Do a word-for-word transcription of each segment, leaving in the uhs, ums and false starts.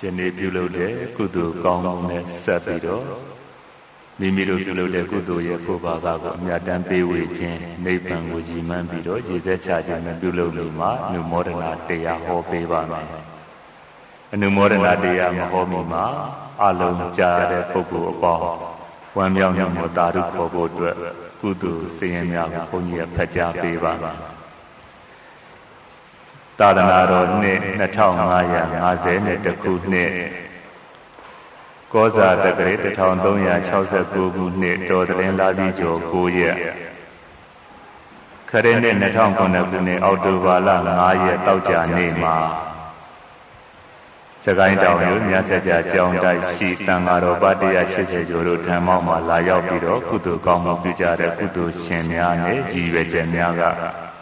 ယနေ့ပြုလုပ်တဲ့ကုသိုလ်ကောင်းမှုနဲ့ဆက်ပြီးတော့မိမိတို့ပြုလုပ်တဲ့ကုသိုလ်ရဲ့ကိုယ်ပါကကိုအမြတ်တမ်းပေးဝေခြင်းနိဗ္ဗာန်ကိုရည်မှန်းပြီးတော့ရည်သက်ချခြင်းနဲ့ပြုလုပ်လို့မှာအနုမောဒနာတရားဟောပေးပါမယ်အနုမောဒနာတရားမဟောမီမှာအလုံးကြားတဲ့ပုဂ္ဂိုလ်အပေါင်းဝမ်းမြောက်မှုကိုတာရုခေါ်ဖို့အတွက်ကုသိုလ်စည်ရင်များကိုဘုန်းကြီးကဖတ်ကြားပေးပါမယ်သာသနာတော်နှစ်နှစ်ထောင်ငါးရာငါးဆယ်နဲ့တစ်ခုနှစ်ကောဇာတက္ကရာတစ်ထောင်သုံးရာခြောက်ဆယ်ကိုခုနှစ်တော်သင်းလာပြီးကျော်ကိုရက်ခရစ်နှစ်နှစ်ထောင်ခုနှစ်ခုနှစ်အောက်တိုဘာလငါးရက်တောက်ကြနေ့မှာစကိုင်းတောင်မြို့မြတ်ကြကျောင်းတိုက်ရှိတန်ဃာတော်ပါတရားရှစ်ဆယ်ကျော်တို့ဓမ္မောက်မှာလာရောက်ပြီးတော့ကုသိုလ်ကောင်းမှုပြုကြတဲ့ကုသိုလ်ရှင်များနဲ့ရည်ရွယ်ချက်များက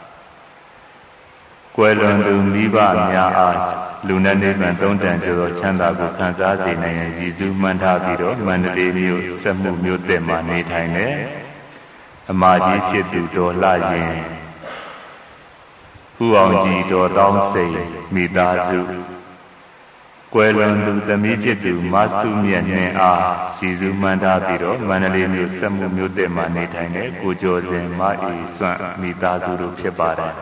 ကွယ်လွန်သူမိဘများအားလူနဲ့နိဗ္ဗာန်သုံးတန်ကျော်ချမ်းသာကိုခံစားစေနိုင်ရန်ရည်စူးမှန်းထားပြီးတော့မန္တလေးမြို့စက်မှုမြို့သက်မှာနေထိုင်တဲ့အမကြီးဖြစ်သူတော်လှရင်ဥအောင်ကြီးတော်တောင်းစိန်မိသားစုကွယ်လွန်သူသမီးဖြစ်သူမဆုမြတ်နှင့်အားရည်စူးမှန်းထားပြီးတော့မန္တလေးမြို့စက်မှုမြို့သက်မှာနေထိုင်တဲ့ကိုကျော်စင်မအေစွန့်မိသားစုတို့ဖြစ်ပါတယ်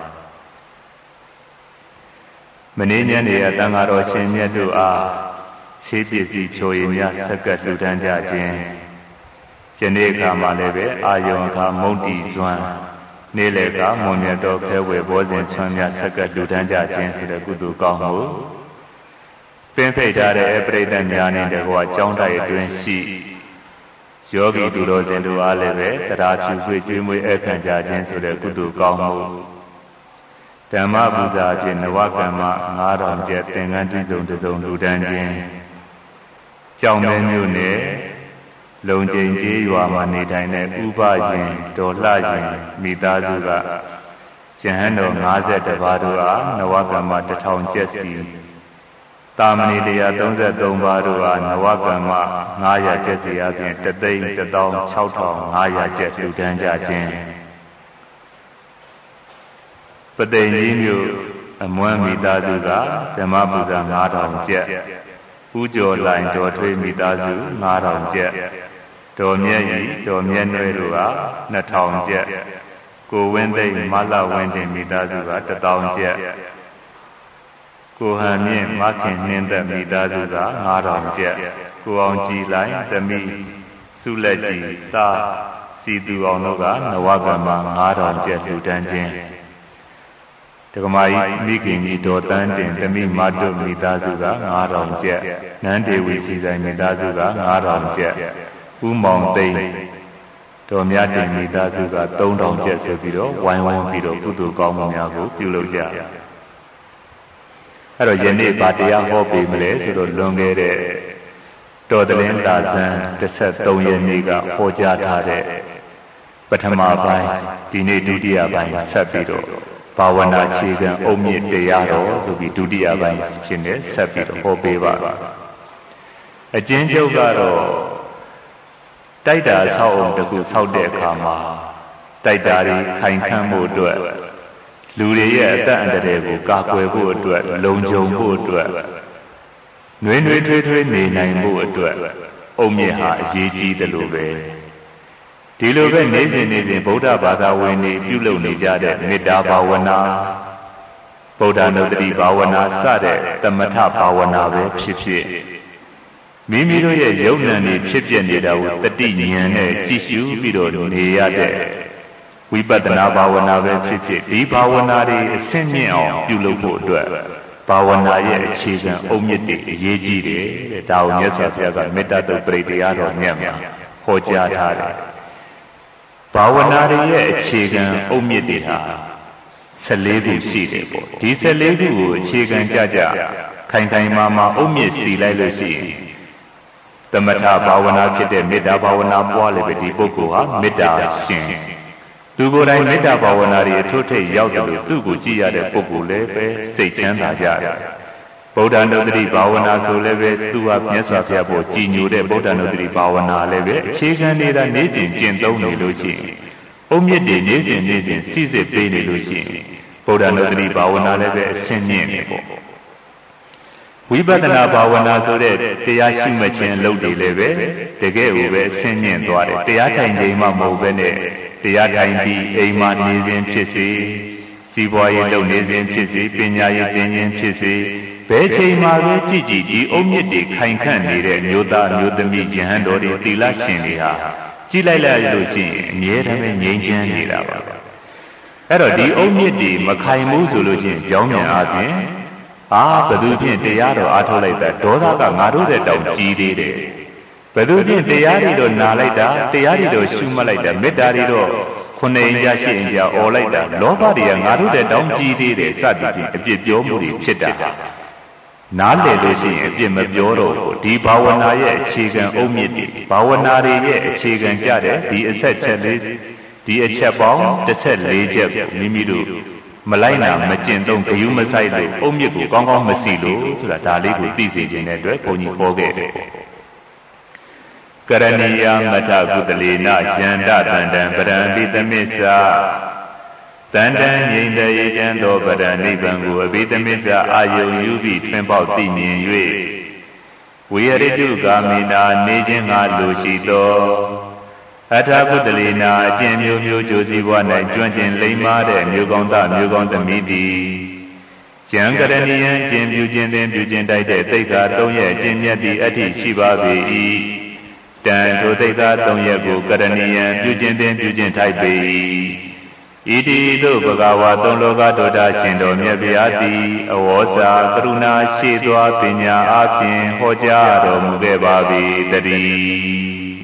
မနေ့ညနေအတန်ဃာတော်ရှင်မြတ်တို့အားခြေပစ္စည်းဖြိုရည်များဆက်ကပ်လှူဒန်းကြခြင်းယနေ့အခါမှာလည်းပဲအာယုံအခါမုတ်တီကျွမ်းနေ့လည်ကမွန်မြတ်တော်ဖဲဝယ်ဘောဇဉ်ဆွမ်းများဆက်ကပ်လှူဒန်းကြခြင်းဆိုတဲ့ကုသိုလ်ကောင်းမှုပင်ဖိတ်ထားတဲ့ပရိသတ်များနဲ့တကွာကျောင်းတိုက်အတွင်းရှိယောဂီသူတော်စင်တို့အားလည်းပဲတရားဖြူဆွေးကျွေးမွေးအခမ်းကြခြင်းဆိုတဲ့ကုသိုလ်ကောင်းမှုဓမ္မပူဇာဖြင့်နဝကမ္မငါးထောင်ကျက်သင်္ကန်းတွိစုံတစုံလူတန်းခြင်းကြောင်မဲမြို့နယ်လုံကျိန်ကျေးရွာမှာနေထိုင်တဲ့ဥပရင်တော်လှရင်မိသားစုကကျဟန်တော်၅၁ပါးတို့အားနဝကမ္မတစ်ထောင်ကျက်စီတာမဏေတရား၃၃ပါးတို့အားနဝကမ္မ၅ရာကျက်စီအပြင်တသိန်းတစ်သောင်း၆ထောင်၅ရာကျက်လူတန်းကြခြင်းပသိမ်ကြီးမြို့အမွမ်းမိသားစုကဓမ္မပူဇာ၅ထောင်ကျက်ဥကျော်လိုင်တော်ထွေးမိသားစု၅ထောင်ကျက်တော်မြတ်ကြီးတော်မြတ်နွယ်တို့က၂ထောင်ကျက်ကိုဝင်းသိမ့်မလဝင်းတင်မိသားစုကတစ်သောင်းကျက်ကိုဟန်မြင့်မခင်နှင်းသက်မိသားစုက၅ထောင်ကျက်ကိုအောင်ကြည်လိုင်သမီးစုလက်ကြီးသာစီသူအောင်တို့ကနဝကမ္မ၅ထောင်ကျက်လူတန်းခြင်းဒကမာကြီးမိခင်ကြီးတော်တန်းတင်သမီးမတုမိသားစုက၅ထောင်ကျက်နန်းဒေဝီစီဆိုင်မိသားစုက၅ထောင်ကျက်ဦးမောင်သိန်းတော်မြတ်တင်မိသားစုက၃ထောင်ကျက်ဆိုပြီးတော့ဝိုင်းဝန်းပြီးတော့ကုသိုလ်ကောင်းမှုများကိုပြုလုပ်ကြအဲ့တော့ယနေ့ဗာတရားဟောပေးမလဲဆိုတော့လွန်ခဲ့တဲ့တော်တလင်းသာဇန်တစ်ဆက်သုံးရက်နေ့ကဟောကြားထားတဲ့ပထမပိုင်းဒီနေ့ဒုတိယပိုင်းဆက်ပြီးတော့ဘာဝနာခြေခံအုံမြင့်တရားတော်ဆိုပြီးဒုတိယပိုင်းဖြစ်နေဆက်ပြီးတော့ဟောပေးပါအကျဉ်းချုပ်ကတော့တိုက်တာဆောက်အောင်တကူဆောက်တဲ့အခါမှာတိုက်တာတွေခိုင်ခန့်မှုအတွက်လူတွေရဲ့အသက်အန္တရာယ်ကိုကာကွယ်ဖို့အတွက်လုံခြုံဖို့အတွက်နှွေးနှွေးထွေးထွေးနေနိုင်ဖို့အတွက်အုံမြင့်ဟာအရေးကြီးတယ်လို့ပဲဒီလိုပဲနေစဉ်နေစဉ်ဗုဒ္ဓဘာသာဝင်တွေပြုလုပ်နေကြတဲ့မေတ္တာဘာဝနာဗုဒ္ဓနုတ္တိဘာဝနာစတဲ့သမထဘာဝနာပဲဖြစ်ဖြစ်မိမိတို့ရဲ့ယုံနံတွေဖြစ်ပြနေတာကိုတတိဉာဏ်နဲ့ကြည့်ရှုပြီးတော့နေရတဲ့ဝိပဿနာဘာဝနာပဲဖြစ်ဖြစ်ဒီဘာဝနာတွေအဆင့်မြင့်အောင်ပြုလုပ်ဖို့အတွက်ဘာဝနာရဲ့အခြေခံအုတ်မြစ်တွေအရေးကြီးတယ်တဲ့ဒါကိုမြတ်စွာဘုရားကမေတ္တာတုတ်ပရိတရားတော်မြတ်မှာဟောကြားထားတယ်ဘာဝနာရဲ့အခြေခံအုတ်မြစ်တွေဟာ၁၄ခုရှိတယ်ပေါ့ဒီ၁၄ခုကိုအခြေခံကြကြခိုင်ခိုင်မာမာအုတ်မြစ်စီလိုက်လို့ရှိရင်သမထဘာဝနာဖြစ်တဲ့မေတ္တာဘာဝနာပွားလေပဲဒီပုဂ္ဂိုလ်ဟာမေတ္တာရှင်သူကိုယ်တိုင်မေတ္တာဘာဝနာတွေအထွတ်ထိပ်ရောက်တယ်လို့သူ့ကိုကြည့်ရတဲ့ပုဂ္ဂိုလ်လည်းပဲစိတ်ချမ်းသာကြတယ်ဗုဒ္ဓနုတ္တိဘာဝနာဆိုလည်းပဲသူဟာမြတ်စွာဘုရားပေါ်ကြည်ညိုတဲ့ဗုဒ္ဓနုတ္တိဘာဝနာလည်းပဲအခြေခံနေတာနေ့စဉ်ကျင့်သုံးနေလို့ရှိရင်အုံမြင့်တွေနေ့စဉ်နေ့စဉ်စိစစ်ပေးနေလို့ရှိရင်ဗုဒ္ဓနုတ္တိဘာဝနာလည်းပဲအရှင်းမြင့်နေပေါ့ဝိပဿနာဘာဝနာဆိုတဲ့တရားရှိမှခြင်းလုပ်တယ်လည်းပဲတကယ်ကိုပဲဆင်းမြင့်သွားတယ်တရားထိုင်ခြင်းမှမဟုတ်ပဲနဲ့တရားထိုင်ပြီးအိမ်မှာနေခြင်းဖြစ်စေစီးပွားရေးလုပ်နေခြင်းဖြစ်စေပညာရေးသင်ခြင်းဖြစ်စေဘယ်ချိန်မှာပဲကြည်ကြည်ဒီအုံမြင့်တွေခိုင်ခန့်နေတဲ့မျိုးသားမျိုးသမီးယဟန်တော်တွေသီလရှင်တွေဟာကြည်လိုက်လိုက်လို့ရှိရင်အမြဲတမ်းငြိမ်းချမ်းနေတာပါအဲ့တော့ဒီအုံမြင့်တွေမခိုင်ဘူးဆိုလို့ရှိရင်ကြောင်းမြန်အားဖြင့်အာဘသူဖြင့်တရားတော်အားထုတ်လိုက်တာဒေါသကငါတို့တဲ့တောင်ကြီးသေးတယ်ဘသူဖြင့်တရားတွေတော့နာလိုက်တာတရားတွေတော့ရှုမှတ်လိုက်တာမေတ္တာတွေတော့ခုနှစ်အင်ကြရှစ်အင်ကြអော်လိုက်တာလောဘတွေကငါတို့တဲ့တောင်ကြီးသေးတယ်စသည်ဖြင့်အပြစ်ပြောမှုတွေဖြစ်တာနားလည်လို့ရှိရင်အပြစ်မပြောတော့ဘူးဒီဘာဝနာရဲ့အခြေခံအုတ်မြစ်တွေဘာဝနာတွေရဲ့အခြေခံကြတဲ့ဒီအဆက်ချက်လေးဒီအချက်ပေါင်းတစ်ဆက်လေးချက်ကိုမိမိတို့မလိုက်နာမကျင့်သုံးဂယုမဆိုင်လို့အုတ်မြစ်ကိုကောင်းကောင်းမစီလို့ဆိုတာဒါလေးကိုသိစေခြင်းတဲ့အတွက်ဘုန်းကြီးဟောခဲ့တယ်ကရဏီယမထကုတလေနယန္တတန္တံပရံတိသမစ္ဆာတန်တန်ငြိမ်တရေချမ်းသောပရနိဗ္ဗာန်ကိုအဘိဓမစ္ဆာအာယုံယူပြီးထွင်ပေါက်သိမြင်၍ဝိရတုကာမိနာနေခြင်းငါလိုရှိသောအထာကုတလေနာအကျင့်မျိုးမျိုးကြိုစီဘဝ၌ကျွမ်းကျင်လိမ္မာတဲ့မျိုးကောင်းသားမျိုးကောင်းသမီးသည်ကျံကရဏီယံကျင့်ပြုခြင်းသည်ပြုခြင်းတိုက်တဲ့သိက္ခာသုံးရဲ့ကျင့်မြတ်သည့်အဋ္ဌိရှိပါပေ၏တန်ထိုသိက္ခာသုံးရဲ့ကိုကရဏီယံပြုခြင်းသည်ပြုခြင်းထိုက်ပေ၏ဣတိတုဘဂဝါသုံးလောကဒေါတာရှင်တော်မြတ်ဗျာတိအဝေါစာကရုဏာရှိသောပညာအပြင်ဟောကြားတော်မူခဲ့ပါ၏တည်း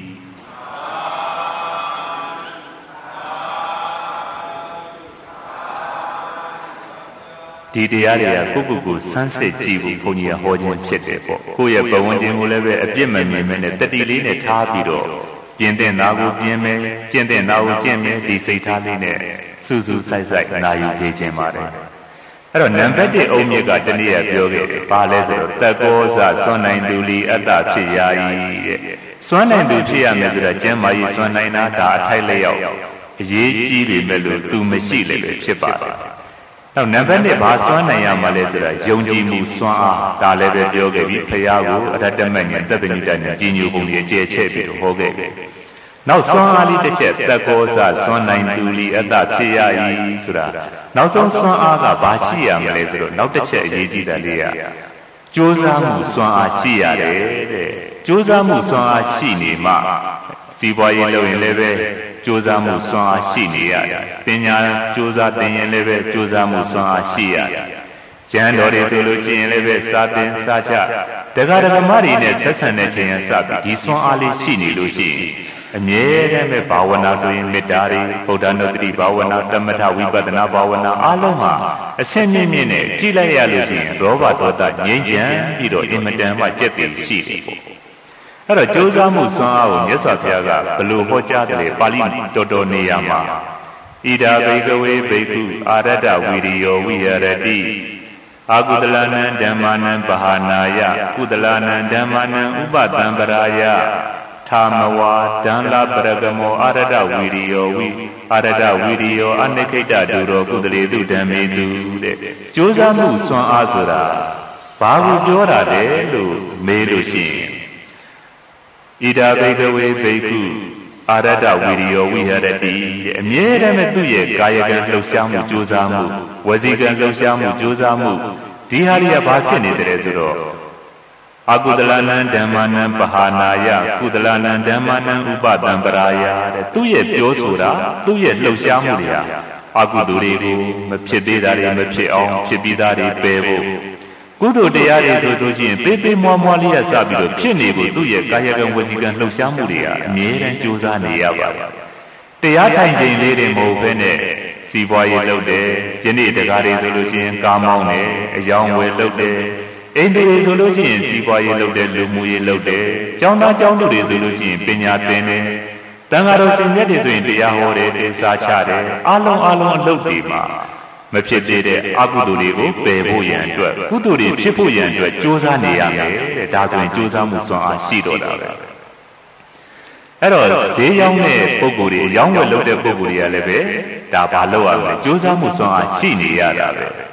ဒီတရားတွေကကိုယ့်ကိုယ်ကိုစမ်းစစ်ကြည့်ဖို့ဘုန်းကြီးကဟောခြင်းဖြစ်တယ်ပေါ့ကိုယ့်ရဲ့ပတ်ဝန်းကျင်ကိုလည်းပဲအပြစ်မမြင်မဲနဲ့တတိလေးနဲ့ထားပြီးတော့ပြင်းတဲ့နာကိုပြင်းမယ်ကျင့်တဲ့နာကိုကျင့်မယ်ဒီစိတ်ထားလေးနဲ့စူးစူးဆိုင်ဆိုင်နာယူသေးခြင်းပါတယ်အဲ့တော့နံပါတ်တစ်အုံးမြစ်ကတနည်းပြောခဲ့တယ်ဘာလဲဆိုတော့တကောဇစွမ်းနိုင်သူလီအတ္တဖြစ်ရာ၏တဲ့စွမ်းနိုင်သူဖြစ်ရမယ်ဆိုတာကျမ်းမာရေးစွမ်းနိုင်တာဒါအထိုက်လျောက်အရေးကြီးပေမဲ့လို့သူမရှိလည်းပဲဖြစ်ပါတယ်နောက်နံပါတ်နှစ်ဘာစွမ်းနိုင်ရမှာလဲဆိုတာယုံကြည်မှုစွမ်းအားဒါလည်းပဲပြောခဲ့ပြီဖရာကိုအရတ္တမဉ္ဇဉ်တပ္ပဏိတနဲ့ကြီးညိုပုံကြီးအကျဲချဲ့ပြီးဟောခဲ့တယ်နောက်စွမ်းအားလေးတစ်ချက်တကောဇစွမ်းနိုင်သူလီအတ္တဖြစ်ရ၏ဆိုတာနောက်ဆုံးစွမ်းအားကဘာရှိရမလဲဆိုတော့နောက်တစ်ချက်အရေးကြီးတာလေးကကြိုးစားမှုစွမ်းအားရှိရတယ်တဲ့ကြိုးစားမှုစွမ်းအားရှိနေမှစီးပွားရေးလုပ်ရင်လည်းပဲကြိုးစားမှုစွမ်းအားရှိနေရတယ်ပညာကြိုးစားသင်ရင်လည်းပဲကြိုးစားမှုစွမ်းအားရှိရတယ်ကျမ်းတော်တွေဆိုလို့ရှိရင်လည်းပဲစာသင်စာချတရားဓမ္မတွေနဲ့ဆက်ဆံတဲ့ချိန်ကစပြီးဒီစွမ်းအားလေးရှိနေလို့ရှိရင်အမြဲတမ်းပဲဘာဝနာဆိုရင်မေတ္တာတွေဗုဒ္ဓနုတ္တိဘာဝနာတမထဝိပဿနာဘာဝနာအားလုံးဟာအဆင့်မြင့်မြင့်နဲ့ကြည့်လိုက်ရလို့ရှိရင်ရောဘဒေါသငြိမ်းချမ်းပြီးတော့အင်မတန်မှကြက်တည်ရှိတယ်ပေါ့အဲ့တော့ကြိုးစားမှုစွမ်းအားကိုမြတ်စွာဘုရားကဘလို့ဟောကြားတယ်ပါဠိတော်တော်နေရာမှာဣဒာဘိကဝေဘိက္ခုအာရတ္တဝီရိယောဝိရတိအာကုတလနံဓမ္မာနံပဟာနာယကုတလနံဓမ္မာနံဥပတံပရာယထာမဝါဒံလာပရကမောအာရတဝီရိယောဝိအာရတဝီရိယောအနိခိတတုရောကုသလေတုဓမ္မေတုတဲ့ကြိုးစားမှုစွမ်းအားဆိုတာဘာကိုပြောတာလဲလို့မေးလို့ရှိရင်ဣဒာဘိကဝေဘိက္ခုအာရတဝီရိယောဝိဟရတိတဲ့အမြဲတမ်းသူ့ရဲ့ကာယကံလှုပ်ရှားမှုကြိုးစားမှုဝစီကံလှုပ်ရှားမှုကြိုးစားမှုဒီဟာတွေကဘာဖြစ်နေတယ်ဆိုတော့အကုသလနံဓမ္မာနံပဟာနာယကုသလနံဓမ္မာနံဥပတံပရာယတဲ့သူ့ရဲ့ပြောဆိုတာသူ့ရဲ့လှုပ်ရှားမှုတွေဟာအကုသိုလ်တွေကိုမဖြစ်သေးတာတွေမဖြစ်အောင်ဖြစ်ပြီးသားတွေပယ်ဖို့ကုသိုလ်တရားတွေဆိုလို့ရှိရင်သေးသေးမွားမွားလေးရစပြီးတော့ဖြစ်နေဖို့သူ့ရဲ့ကာယကံဝစီကံလှုပ်ရှားမှုတွေဟာအမြဲတမ်းကြိုးစားနေရပါတယ်တရားထိုင်ခြင်းလေးတွေမဟုတ်ဘဲနဲ့စီးပွားရေးလုပ်တယ်ယနေ့တရားတွေဆိုလို့ရှိရင်ကားမောင်းတယ်အယောင်ဝယ်လုပ်တယ်အိမ်တွေဆိုလို့ရှိရင်စီးပွားရေးလုပ်တယ်လူမှုရေးလုပ်တယ်ကျောင်းသားကျောင်းသူတွေဆိုလို့ရှိရင်ပညာသင်တယ်တန်ဃာတော်ရှင်မြတ်တွေဆိုရင်တရားဟောတယ်သင်စားချတယ်အလုံးအလုံးအလုပ်တွေမှာမဖြစ်သေးတဲ့အကုသိုလ်တွေကိုပယ်ဖို့ရန်အတွက်ကုသိုလ်တွေဖြစ်ဖို့ရန်အတွက်ကြိုးစားနေရမယ်တဲ့ဒါဆိုရင်ကြိုးစားမှုစွမ်းအားရှိတော့တာပဲအဲ့တော့ဈေးရောင်းတဲ့ပုဂ္ဂိုလ်တွေရောင်းဝယ်လုပ်တဲ့ပုဂ္ဂိုလ်တွေကလည်းပဲဒါဘာလုပ်ရမလဲကြိုးစားမှုစွမ်းအားရှိနေရတာပဲ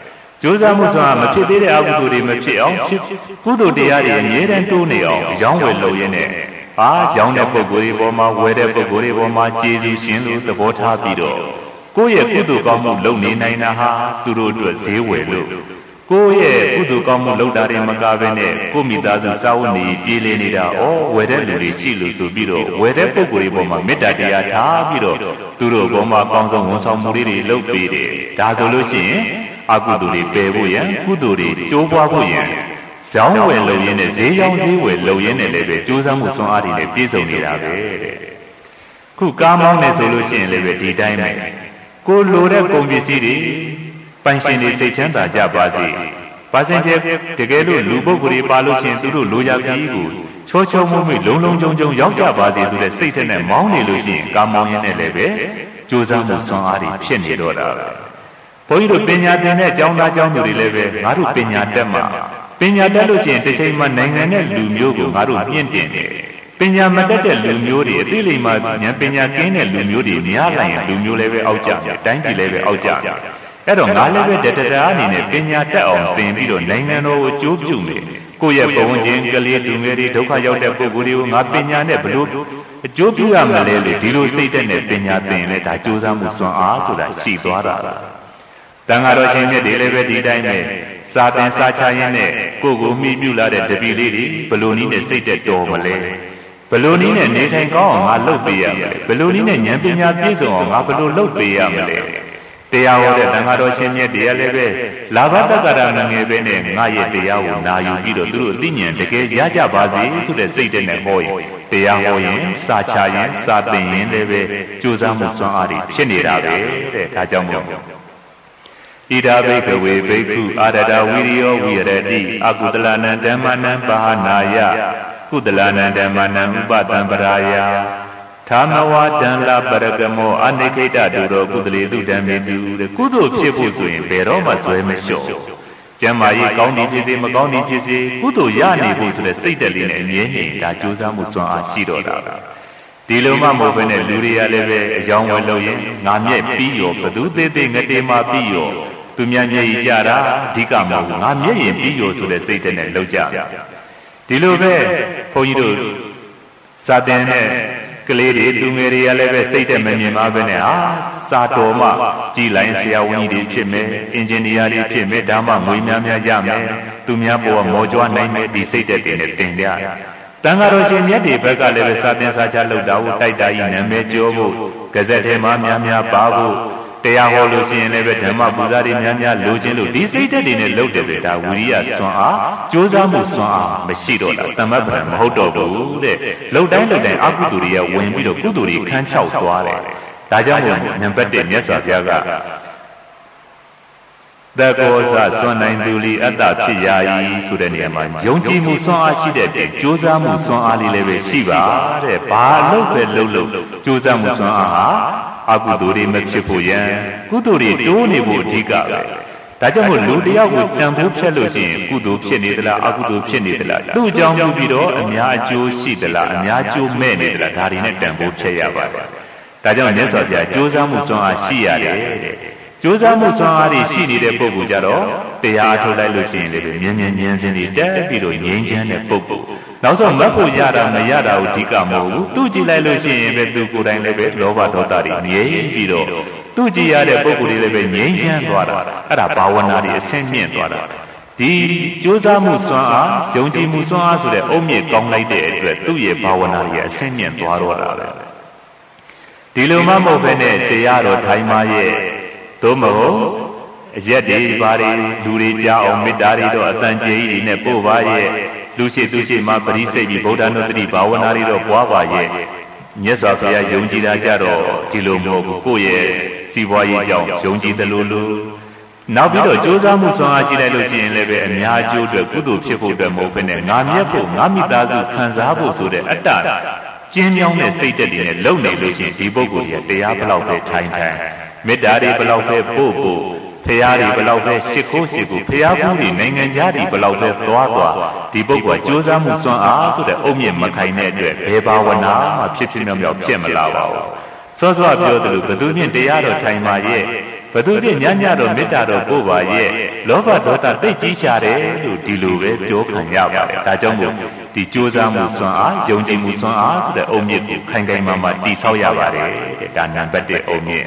ကြိုးစားမှုစွမ်းအားမဖြစ်သေးတဲ့အကုသိုလ်တွေမဖြစ်အောင်ဖြစ်ကုသိုလ်တရားတွေအမြဲတမ်းတိုးနေအောင်ရောင်းဝယ်လုပ်ရင်းနဲ့အာရောင်းတဲ့ပုဂ္ဂိုလ်တွေပေါ်မှာဝယ်တဲ့ပုဂ္ဂိုလ်တွေပေါ်မှာကျေးဇူးရှင်လို့သဘောထားပြီးတော့ကိုယ့်ရဲ့ကုသိုလ်ကောင်းမှုလုပ်နေနိုင်တာဟာသူတို့အတွက်ဈေးဝယ်လို့ကိုယ့်ရဲ့ကုသိုလ်ကောင်းမှုလုပ်တာတွေမကဘဲနဲ့ကိုယ့်မိသားစုစာဝတ်နေပြေးလေနေတာဩဝယ်တဲ့လူတွေရှိလို့ဆိုပြီးတော့ဝယ်တဲ့ပုဂ္ဂိုလ်တွေပေါ်မှာမေတ္တာတရားထားပြီးတော့သူတို့ပေါ်မှာကောင်းဆုံးဝန်ဆောင်မှုတွေလုပ်ပေးတယ်ဒါဆိုလို့ရှိရင်အကုသိုလ်တွေပယ်ဖို့ရန်ကုသိုလ်တွေတိုးပွားဖို့ရန်ရောင်းဝယ်လုပ်ရင်းနဲ့ဈေးရောင်းဈေးဝယ်လုပ်ရင်းနဲ့လည်းပဲကြိုးစားမှုစွမ်းအားတွေနဲ့ပြည့်စုံနေတာပဲတဲ့ခုကားမောင်းနေဆိုလို့ရှိရင်လည်းပဲဒီတိုင်းပဲကိုလိုတဲ့ကုန်ပစ္စည်းတွေပိုင်ရှင်တွေစိတ်ချမ်းသာကြပါစေပါစင်ကျတကယ်လို့လူပုဂ္ဂိုလ်တွေပါလို့ရှိရင်သူတို့လိုရပြီးကိုချောချောမွေ့မွေ့လုံလုံကြုံကြုံရောက်ကြပါစေဆိုတဲ့စိတ်ထက်နဲ့မောင်းနေလို့ရှိရင်ကားမောင်းရင်းနဲ့လည်းပဲကြိုးစားမှုစွမ်းအားတွေဖြစ်နေတော့တာပဲဘုန်းကြီးတို့ပညာသင်တဲ့ကျောင်းသားကျောင်းသူတွေလည်းပဲငါတို့ပညာတတ်မှာပညာတတ်လို့ရှိရင်တစ်ချိန်မှာနိုင်ငံနဲ့လူမျိုးကိုငါတို့မြင့်တင်တယ်ပညာမတတ်တဲ့လူမျိုးတွေအသိလိမ္မာဉာဏ်ပညာကင်းတဲ့လူမျိုးတွေများလိုက်ရင်လူမျိုးလည်းပဲအောက်ကျတယ်တိုင်းပြည်လည်းပဲအောက်ကျတယ်အဲ့တော့ငါလည်းပဲတတရာအနေနဲ့ပညာတတ်အောင်သင်ပြီးတော့နိုင်ငံတော်ကိုကြိုးပြုနေကိုယ့်ရဲ့ဘဝချင်းကလေးလူငယ်တွေဒုက္ခရောက်တဲ့ပုဂ္ဂိုလ်တွေကိုငါပညာနဲ့ဘလို့အကျိုးပြုရမလဲလေဒီလိုစိတ်သက်နဲ့ပညာသင်လဲဒါကြိုးစားမှုစွမ်းအားဆိုတာရှိသွားတာလားတန်ဃာတော်ရှင်မြတ်တွေလည်းပဲဒီတိုင်းပဲစာသင်စာချရင်းနဲ့ကိုယ့်ကိုမိပြုလာတဲ့တပည့်လေးတွေဘလို့နည်းနဲ့စိတ်သက်တော်မလဲဘလို့နည်းနဲ့နေထိုင်ကောင်းအောင်ငါလုပ်ပေးရမလဲဘလို့နည်းနဲ့ဉာဏ်ပညာပြည့်စုံအောင်ငါဘလို့လုပ်ပေးရမလဲတရားဟောတဲ့တန်ဃာတော်ရှင်မြတ်တရားလည်းပဲလာဘတက္ကရာမငယ်ပဲနဲ့ငါရဲ့တရားကိုနာယူပြီးတော့သူတို့အသိဉာဏ်တကယ်ရကြပါစေဆိုတဲ့စိတ်နဲ့ဟောရင်တရားဟောရင်စာချရင်စာသင်ရင်လည်းပဲကြိုးစားမှုစွမ်းအားတွေဖြစ်နေတာပဲတဲ့ဒါကြောင့်မို့ဣဒာဘိကဝေဘိက္ခုအာရဒဝိရိယောဝိရတိအကုသလနံဓမ္မနံပါဟနာယကုသလနံဓမ္မနံဥပတံပရာယသာမဝတံလာပရကမောအနိခိတတုရောကုသလေတုဓမ္မေတုတဲ့ကုသိုလ်ဖြစ်ဖို့ဆိုရင်ဘယ်တော့မှဇွဲမလျှော့ကျမ်းမာရေးကောင်းသည်ဖြစ်စေမကောင်းသည်ဖြစ်စေကုသိုလ်ရနေဖို့ဆိုတဲ့စိတ်တက်လေးနဲ့အမြဲတမ်းဒါကြိုးစားမှုစွမ်းအားရှိတော့တာဒီလိုမှမဟုတ်ဘဲနဲ့လူတွေကလည်းပဲအယောင်းဝယ်လို့ရင်ငါမြက်ပြီးရောဘသူသေးသေးငတေမာပြီးရောသူများမျက်ရည်ကြတာအဓိကမဟုတ်ဘူးငါမျက်ရည်ပြီးရောဆိုတဲ့စိတ်တက်နဲ့လောက်ကြဒီလိုပဲဘုန်းကြီးတို့စာသင်တဲ့ကလေးတွေလူငယ်တွေကလည်းပဲစိတ်တက်မမြင်ပါပဲနဲ့ဟာစာတော်မှကြီးလိုက်ဆရာဝန်ကြီးတွေဖြစ်မယ်အင်ဂျင်နီယာတွေဖြစ်မယ်ဒါမှငွေများများရမယ်သူများပေါ်မောကြွနိုင်မယ်ဒီစိတ်တက်တွေနဲ့တင်ကြတန်ဃာတော်ရှင်မြတ်တွေဘက်ကလည်းပဲစာသင်စာချလုပ်တာကိုတိုက်တာကြီးနာမည်ကျော်ဖို့ကဇက်ထဲမှာများများပါဖို့တရားဟောလို့ရှိရင်လည်းပဲဓမ္မပူဇာတွေများများလိုချင်လို့ဒီစိတ်တက်တွေနဲ့လုပ်တယ်ပဲဒါဝိရိယစွမ်းအားကြိုးစားမှုစွမ်းအားမရှိတော့တာသမတ်ပံမဟုတ်တော့ဘူးတဲ့လုပ်တိုင်းလုပ်တိုင်းအကုသိုလ်တွေကဝင်ပြီးတော့ကုသိုလ်တွေခန်းချောက်သွားတယ်ဒါကြောင့်နံပါတ်၁မြတ်စွာဘုရားကသကောဇစွမ်းနိုင်သူလီအတ္တဖြစ်ရာဤဆိုတဲ့နေရာမှာယုံကြည်မှုစွမ်းအားရှိတဲ့တဲ့ကြိုးစားမှုစွမ်းအားလေးလည်းပဲရှိပါတဲ့ဘာလို့ပဲလုပ်လို့ကြိုးစားမှုစွမ်းအားဟာအကုသိုလ်တွေမဖြစ်ဖို့ရန်ကုသိုလ်တွေတိုးနေဖို့အဓိကပဲဒါကြောင့်မို့လူတယောက်ကိုတန်ဖိုးဖြတ်လို့ရှိရင်ကုသိုလ်ဖြစ်နေသလားအကုသိုလ်ဖြစ်နေသလားသူ့အကြောင်းပြုပြီးတော့အများအကျိုးရှိသလားအများကျိုးမဲ့နေသလားဒါတွေနဲ့တန်ဖိုးဖြတ်ရပါတယ်ဒါကြောင့်မြတ်စွာဘုရားကြိုးစားမှုစွမ်းအားရှိရတယ်တဲ့ကြိုးစားမှုစွမ်းအားတွေရှိနေတဲ့ပုဂ္ဂိုလ်ကြတော့တရားအထုတ်လိုက်လို့ရှိရင်လည်းမြင်မြင်မြင်စင်းတွေတက်ပြီးတော့ငြိမ်းချမ်းတဲ့ပုဂ္ဂိုလ်နောက်ဆုံးမတ်ဖို့ရတာမရတာကိုအဓိကမဟုတ်ဘူးသူကြည့်လိုက်လို့ရှိရင်ပဲသူကိုယ်တိုင်လည်းပဲလောဘဒေါသတွေငြိမ်းပြီးတော့သူကြည့်ရတဲ့ပုဂ္ဂိုလ်တွေလည်းပဲငြိမ်းချမ်းသွားတာအဲ့ဒါဘာဝနာတွေအဆင့်မြင့်သွားတာဒီကြိုးစားမှုစွမ်းအားယုံကြည်မှုစွမ်းအားဆိုတဲ့အုံမြင့်ကောင်းလိုက်တဲ့အတွက်သူ့ရဲ့ဘာဝနာတွေအဆင့်မြင့်သွားတော့တာပဲဒီလိုမှမဟုတ်ဘဲနဲ့တရားတော်ထိုင်မှရဲ့သို့မဟုတ်အရက်တွေဘာတွေလူတွေကြားအောင်မေတ္တာတွေတော့အတန်ကျေးကြီးနဲ့ပို့ပါရဲ့လူရှိသူရှိမှပရိစိတ်ပြီးဗုဒ္ဓနုတ္တိဘာဝနာတွေတော့ပွားပါရဲ့မြတ်စွာဘုရားယုံကြည်တာကြတော့ဒီလိုမဟုတ်ဘူးကိုယ့်ရဲ့စီးပွားရေးကြောင့်ယုံကြည်တယ်လို့လို့နောက်ပြီးတော့ကြိုးစားမှုစွမ်းအားကြည့်လိုက်လို့ရှိရင်လည်းပဲအများအကျိုးအတွက်ကုသိုလ်ဖြစ်ဖို့အတွက်မဟုတ်ဘဲနဲ့ငါမြတ်ဖို့ငါမိသားစုခံစားဖို့ဆိုတဲ့အတ္တကျင်းမြောင်းတဲ့စိတ်တက်တွေနဲ့လုံနေလို့ရှိရင်ဒီပုဂ္ဂိုလ်ကြီးတရားဘလောက်ပဲထိုင်ထိုင်မေတ္တာတွေဘလောက်ပဲပို့ပို့ဖရာတွေဘလောက်ပဲရှ िख ိုးရှ िख ိုးဖရာဘူးတွေနိုင်ငံသားတွေဘလောက်ပဲသွားသွားဒီပုဂ္ဂိုလ်ကကြိုးစားမှုစွမ်းအားဆိုတဲ့အုံမြင့်မခိုင်တဲ့အတွက်ဘယ်ဘာဝနာမှဖြစ်ဖြစ်မြောက်မြောက်ဖြစ်မလာပါဘူးစောစောပြောသလိုဘယ်သူဖြင့်တရားတော်ထိုင်ပါရဲ့ဘသူပြညညတော့မေတ္တာတော့ပို့ပါရဲ့လောဘဒေါသသိကြီးရှာတယ်လို့ဒီလိုပဲပြောခံရပါတယ်ဒါကြောင့်မို့ဒီကြိုးစားမှုစွမ်းအားယုံကြည်မှုစွမ်းအားဆိုတဲ့အုံမြစ်ကိုခိုင်ခိုင်မာမာတည်ဆောက်ရပါတယ်တဲ့ဒါနံပါတ်တစ်အုံမြစ်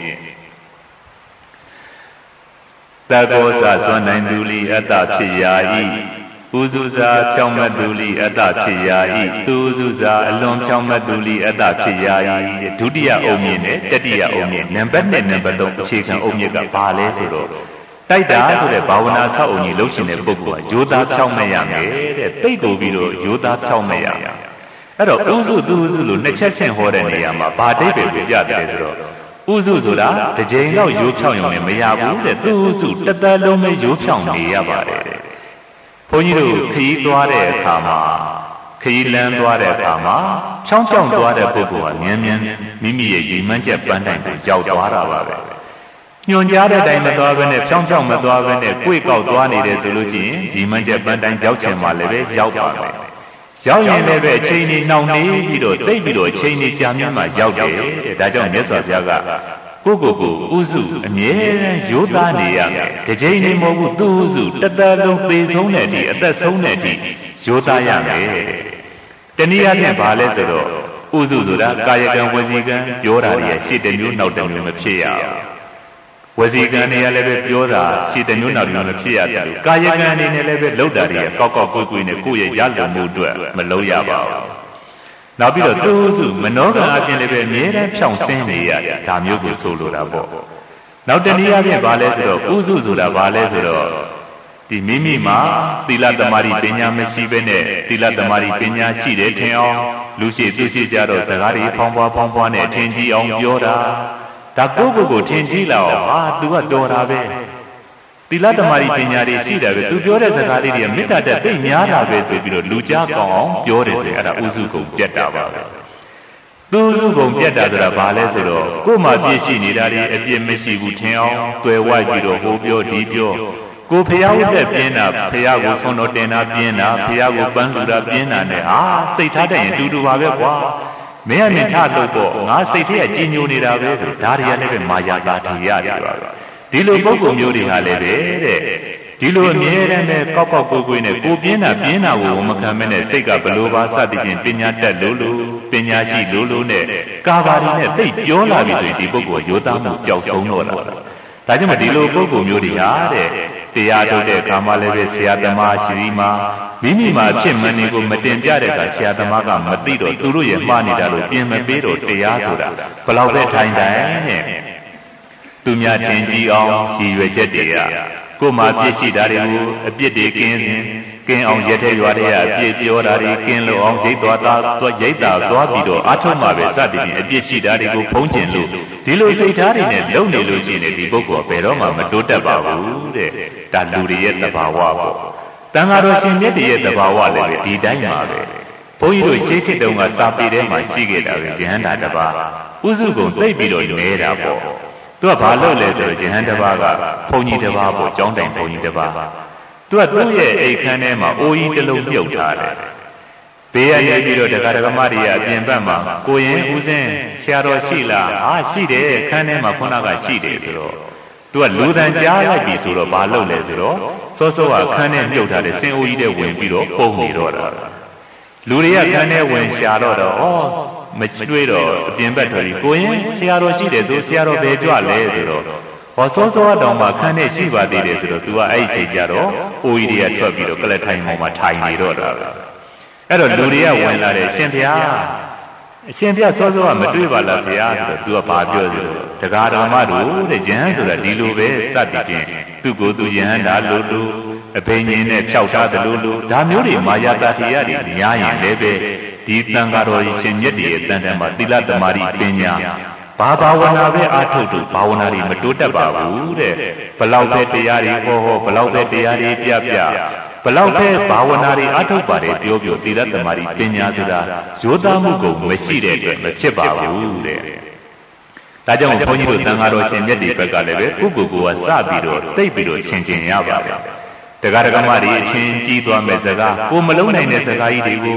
သကောဇစွမ်းနိုင်သူလီအတ္တဖြစ်ရာဤဥစုစာဖြောင်းမတ်သူလီအတ္တဖြစ်ရာဤသူဥစုစာအလွန်ဖြောင်းမတ်သူလီအတ္တဖြစ်ရာဤဒုတိယအုံမြင့်နဲ့တတိယအုံမြင့်နံပါတ်နှစ်နံပါတ်သုံးအခြေခံအုံမြင့်ကဘာလဲဆိုတော့တိုက်တာဆိုတဲ့ဘာဝနာဆောက်အုံကြီးလှုပ်ရှင်တဲ့ပုဂ္ဂိုလ်ကယောသားဖြောင်းမရမယ်တဲ့တိတ်တူပြီးတော့ယောသားဖြောင်းမရမယ်အဲ့တော့ဥစုသူဥစုလို့နှစ်ချက်ချင်းဟောတဲ့နေရာမှာဘာတိတ်ပဲပြပြတယ်ဆိုတော့ဥစုဆိုတာတစ်ကြိမ်တော့ရိုးဖြောင်းရုံနဲ့မရဘူးတဲ့သူဥစုတစ်သက်လုံးပဲရိုးဖြောင်းနေရပါတယ်တဲ့ဘုန်းကြီးတို့ခရီးသွားတဲ့အခါမှာခရီးလမ်းသွားတဲ့အခါမှာချောင်းချောင်းသွားတဲ့ပုဂ္ဂိုလ်ကမြန်မြန်မိမိရဲ့ရည်မှန်းချက်ပန်းတိုင်ကိုရောက်သွားတာပါပဲညွန်ကြားတဲ့အတိုင်းမသွားဘဲနဲ့ဖြောင်းဖြောင်းမသွားဘဲနဲ့ကိုယ်ကောက်သွားနေတယ်ဆိုလို့ရှိရင်ရည်မှန်းချက်ပန်းတိုင်ရောက်ချင်မှလည်းပဲရောက်ပါမယ်ရောက်ရင်လည်းပဲအချိန်ကြီးနှောင့်နှေးပြီးတော့တိတ်ပြီးတော့အချိန်ကြီးကြာမြင့်မှရောက်တယ်တဲ့ဒါကြောင့်မြတ်စွာဘုရားကကိုကိုကိုဥစုအမြဲတမ်းရိုးသားနေရမယ်။တစ်ချိန်နေမဟုတ်ဘူးသူဥစုတသက်လုံးသေဆုံးတဲ့အထိအသက်ဆုံးတဲ့အထိရိုးသားရမယ်။တနည်းအားဖြင့်ဘာလဲဆိုတော့ဥစုဆိုတာကာယကံဝစီကံပြောတာတွေရှေ့တစ်မျိုးနောက်တစ်မျိုးမဖြစ်ရဘူး။ဝစီကံတွေကလည်းပဲပြောတာရှေ့တစ်မျိုးနောက်တစ်မျိုးမဖြစ်ရတယ်။ကာယကံအနေနဲ့လည်းပဲလှုပ်တာတွေကောက်ကောက်ကွေ့ကွေ့နဲ့ကိုယ့်ရဲ့ရလုံမှုအတွက်မလုပ်ရပါဘူး။နောက်ပြီးတော့သူ့စုမနောကံအပြင်လည်းပဲအမြဲတမ်းဖြောင့်ဆင်းနေရတယ်ဒါမျိုးကိုဆိုလိုတာပေါ့နောက်တနည်းအားဖြင့်ဘာလဲဆိုတော့ဥစုဆိုတာဘာလဲဆိုတော့ဒီမိမိမှာသီလသမารိပညာမရှိဘဲနဲ့သီလသမารိပညာရှိတယ်ထင်အောင်လူရှိသူရှိကြတော့စကားတွေဖောင်းပွားဖောင်းပွားနဲ့ထင်ကြီးအောင်ပြောတာဒါကိုယ့်ကိုယ်ကိုထင်ကြီးလာအောင်ဟာသူကတော်တာပဲသီလသမารိပညာတွေရှိတယ်ပဲသူပြောတဲ့စကားလေးတွေကမေတ္တာတက်သိများတာပဲဆိုပြီးတော့လူကြားကောင်းအောင်ပြောတယ်ဆိုရင်အဲ့ဒါဥစုကုန်ပြတ်တာပါပဲသူဥစုကုန်ပြတ်တာဆိုတာဘာလဲဆိုတော့ကိုယ်မှာပြည့်ရှိနေတာတွေအပြည့်မရှိဘူးထင်အောင်တွေ့ဝိုက်ပြီးတော့ဟိုပြောဒီပြောကိုဖျားဝတ်တဲ့ပြင်းတာဖျားကိုဆွန်တော်တင်တာပြင်းတာဖျားကိုပန်းလူတာပြင်းတာနဲ့ဟာစိတ်ထားတဲ့ရင်တူတူပါပဲကွာမင်းကနေထလို့ပေါ့ငါစိတ်ထဲကကြီးညိုနေတာပဲဆိုဒါတွေကလည်းပဲမာယာသာထီရတယ်ပါပဲဒီလိုပုဂ္ဂိုလ်မျိုးတွေဟာလည်းပဲတဲ့ဒီလိုအမြဲတမ်းပဲကောက်ကောက်ကိုယ်ကိုယ်နဲ့ကိုပြင်းတာပြင်းတာကိုမခံမနဲ့စိတ်ကဘလို့ပါစသည်ဖြင့်ပညာတတ်လို့လို့ပညာရှိလို့လို့နဲ့ကာဘာရီနဲ့သိပြောလာပြီဆိုရင်ဒီပုဂ္ဂိုလ်ရိုးသားမှုပျောက်ဆုံးတော့တာဒါကြောင့်မဒီလိုပုဂ္ဂိုလ်မျိုးတွေဟာတဲ့တရားထုတ်တဲ့အခါမှာလည်းပဲဆရာသမားရှိမှမိမိမှာဖြစ်မှန်တွေကိုမတင်ပြတဲ့အခါဆရာသမားကမသိတော့သူတို့ရဲ့မှားနေတာလို့ပြင်မပေးတော့တရားဆိုတာဘလောက်ပဲထိုင်တိုင်နဲ့သူများထင်ကြီးအောင်ရည်ရွယ်ချက်တွေကကိုယ်မှာပြည့်ရှိတာတွေကိုအပြစ်တွေကင်းစဉ်ကင်းအောင်ရက်တဲ့ရွာတွေကအပြစ်ပြောတာတွေကင်းလို့အောင်ရိတ်သွားတာသွားရိတ်တာသွားပြီးတော့အထုံးမှာပဲစသည်ဖြင့်အပြစ်ရှိတာတွေကိုဖုံးကျင်လို့ဒီလိုစိတ်ထားတွေနဲ့လုံနေလို့ရှိရင်ဒီပုဂ္ဂိုလ်ဘယ်တော့မှမတိုးတက်ပါဘူးတဲ့ဒါလူတွေရဲ့သဘာဝပေါ့တန်ဃာတော်ရှင်မြတ်တွေရဲ့သဘာဝလည်းဒီတိုင်းပါပဲဘုန်းကြီးတို့ရှေးခေတ်တုန်းကစာပေထဲမှာရှိခဲ့တာပဲယဟန္တာတစ်ပါးဥစုကုန်သိပြီးတော့နေတာပေါ့သူကဘာလုပ်လဲဆိုတော့ယဟန်တစ်ပါးကဘုန်းကြီးတစ်ပါးပေါ့ကျောင်းတိုင်ဘုန်းကြီးတစ်ပါးသူကသူ့ရဲ့အိမ်ခန်းထဲမှာအိုးကြီးတစ်လုံးပြုတ်ထားတယ်ဘေးကနေပြီးတော့တရားဓမ္မတွေကအပြင်ဘက်မှာကိုရင်ဦးစင်းဆရာတော်ရှိလားဟာရှိတယ်ခန်းထဲမှာခုနကရှိတယ်ဆိုတော့သူကလူတန်ကြားလိုက်ပြီဆိုတော့ဘာလုပ်လဲဆိုတော့စောစောကခန်းထဲပြုတ်ထားတယ်စင်အိုးကြီးတဲ့ဝင်ပြီးတော့ပုံနေတော့တာလူတွေကခန်းထဲဝင်ရှာတော့တော့ဩမကျွေးတော့အပြင်ဘက်ထွက်ပြီးကိုရင်ဆရာတော်ရှိတယ်သူဆရာတော်ပဲကြွလဲဆိုတော့ဟောစောစောတောင်မှခန်းထဲရှိပါသေးတယ်ဆိုတော့ तू ကအဲ့ဒီချိန်ကျတော့အိုးကြီးတွေကထွက်ပြီးတော့ကလထိုင်ပေါ်မှာထိုင်နေတော့တာအဲ့တော့လူတွေကဝင်လာတယ်ရှင်ဘုရားအရှင်ဘုရားစောစောကမတွေ့ပါလားဘုရားဆိုတော့ तू ကဘာပြောဆိုတရားဓမ္မတို့တဲ့ယဟန်ဆိုတာဒီလိုပဲစသည်ဖြင့်သူ့ကိုယ်သူယဟန်တာလို့လို့အဘိညာဉ်နဲ့ဖြောက်ထားတယ်လို့လို့ဒါမျိုးတွေမာယာတာတရားတွေများရင်လည်းပဲဒီတန်ဃာတော်ရှင်မြတ်ရဲ့တန်တန်မှာသီလသမารိပညာဘာဘာဝနာပဲအားထုတ်လို့ဘာဝနာတွေမတိုးတက်ပါဘူးတဲ့ဘလောက်ပဲတရားတွေဟောဟောဘလောက်ပဲတရားတွေပြပြဘလောက်ပဲဘာဝနာတွေအားထုတ်ပါတယ်ပြောပြောသီလသမารိပညာဆိုတာရိုးသားမှုကိုမရှိတဲ့အတွက်မဖြစ်ပါဘူးတဲ့ဒါကြောင့်ဘုန်းကြီးတို့တန်ဃာတော်ရှင်မြတ်တွေဘက်ကလည်းပဲပုဂ္ဂိုလ်ကိုယ်ကစပြီးတော့သိပြီးတော့ချင်းချင်းရပါတယ်တရားဓမ္မတွေအချင်းကြီးသွားမဲ့စကားကိုမလုံးနိုင်တဲ့စကားကြီးတွေကို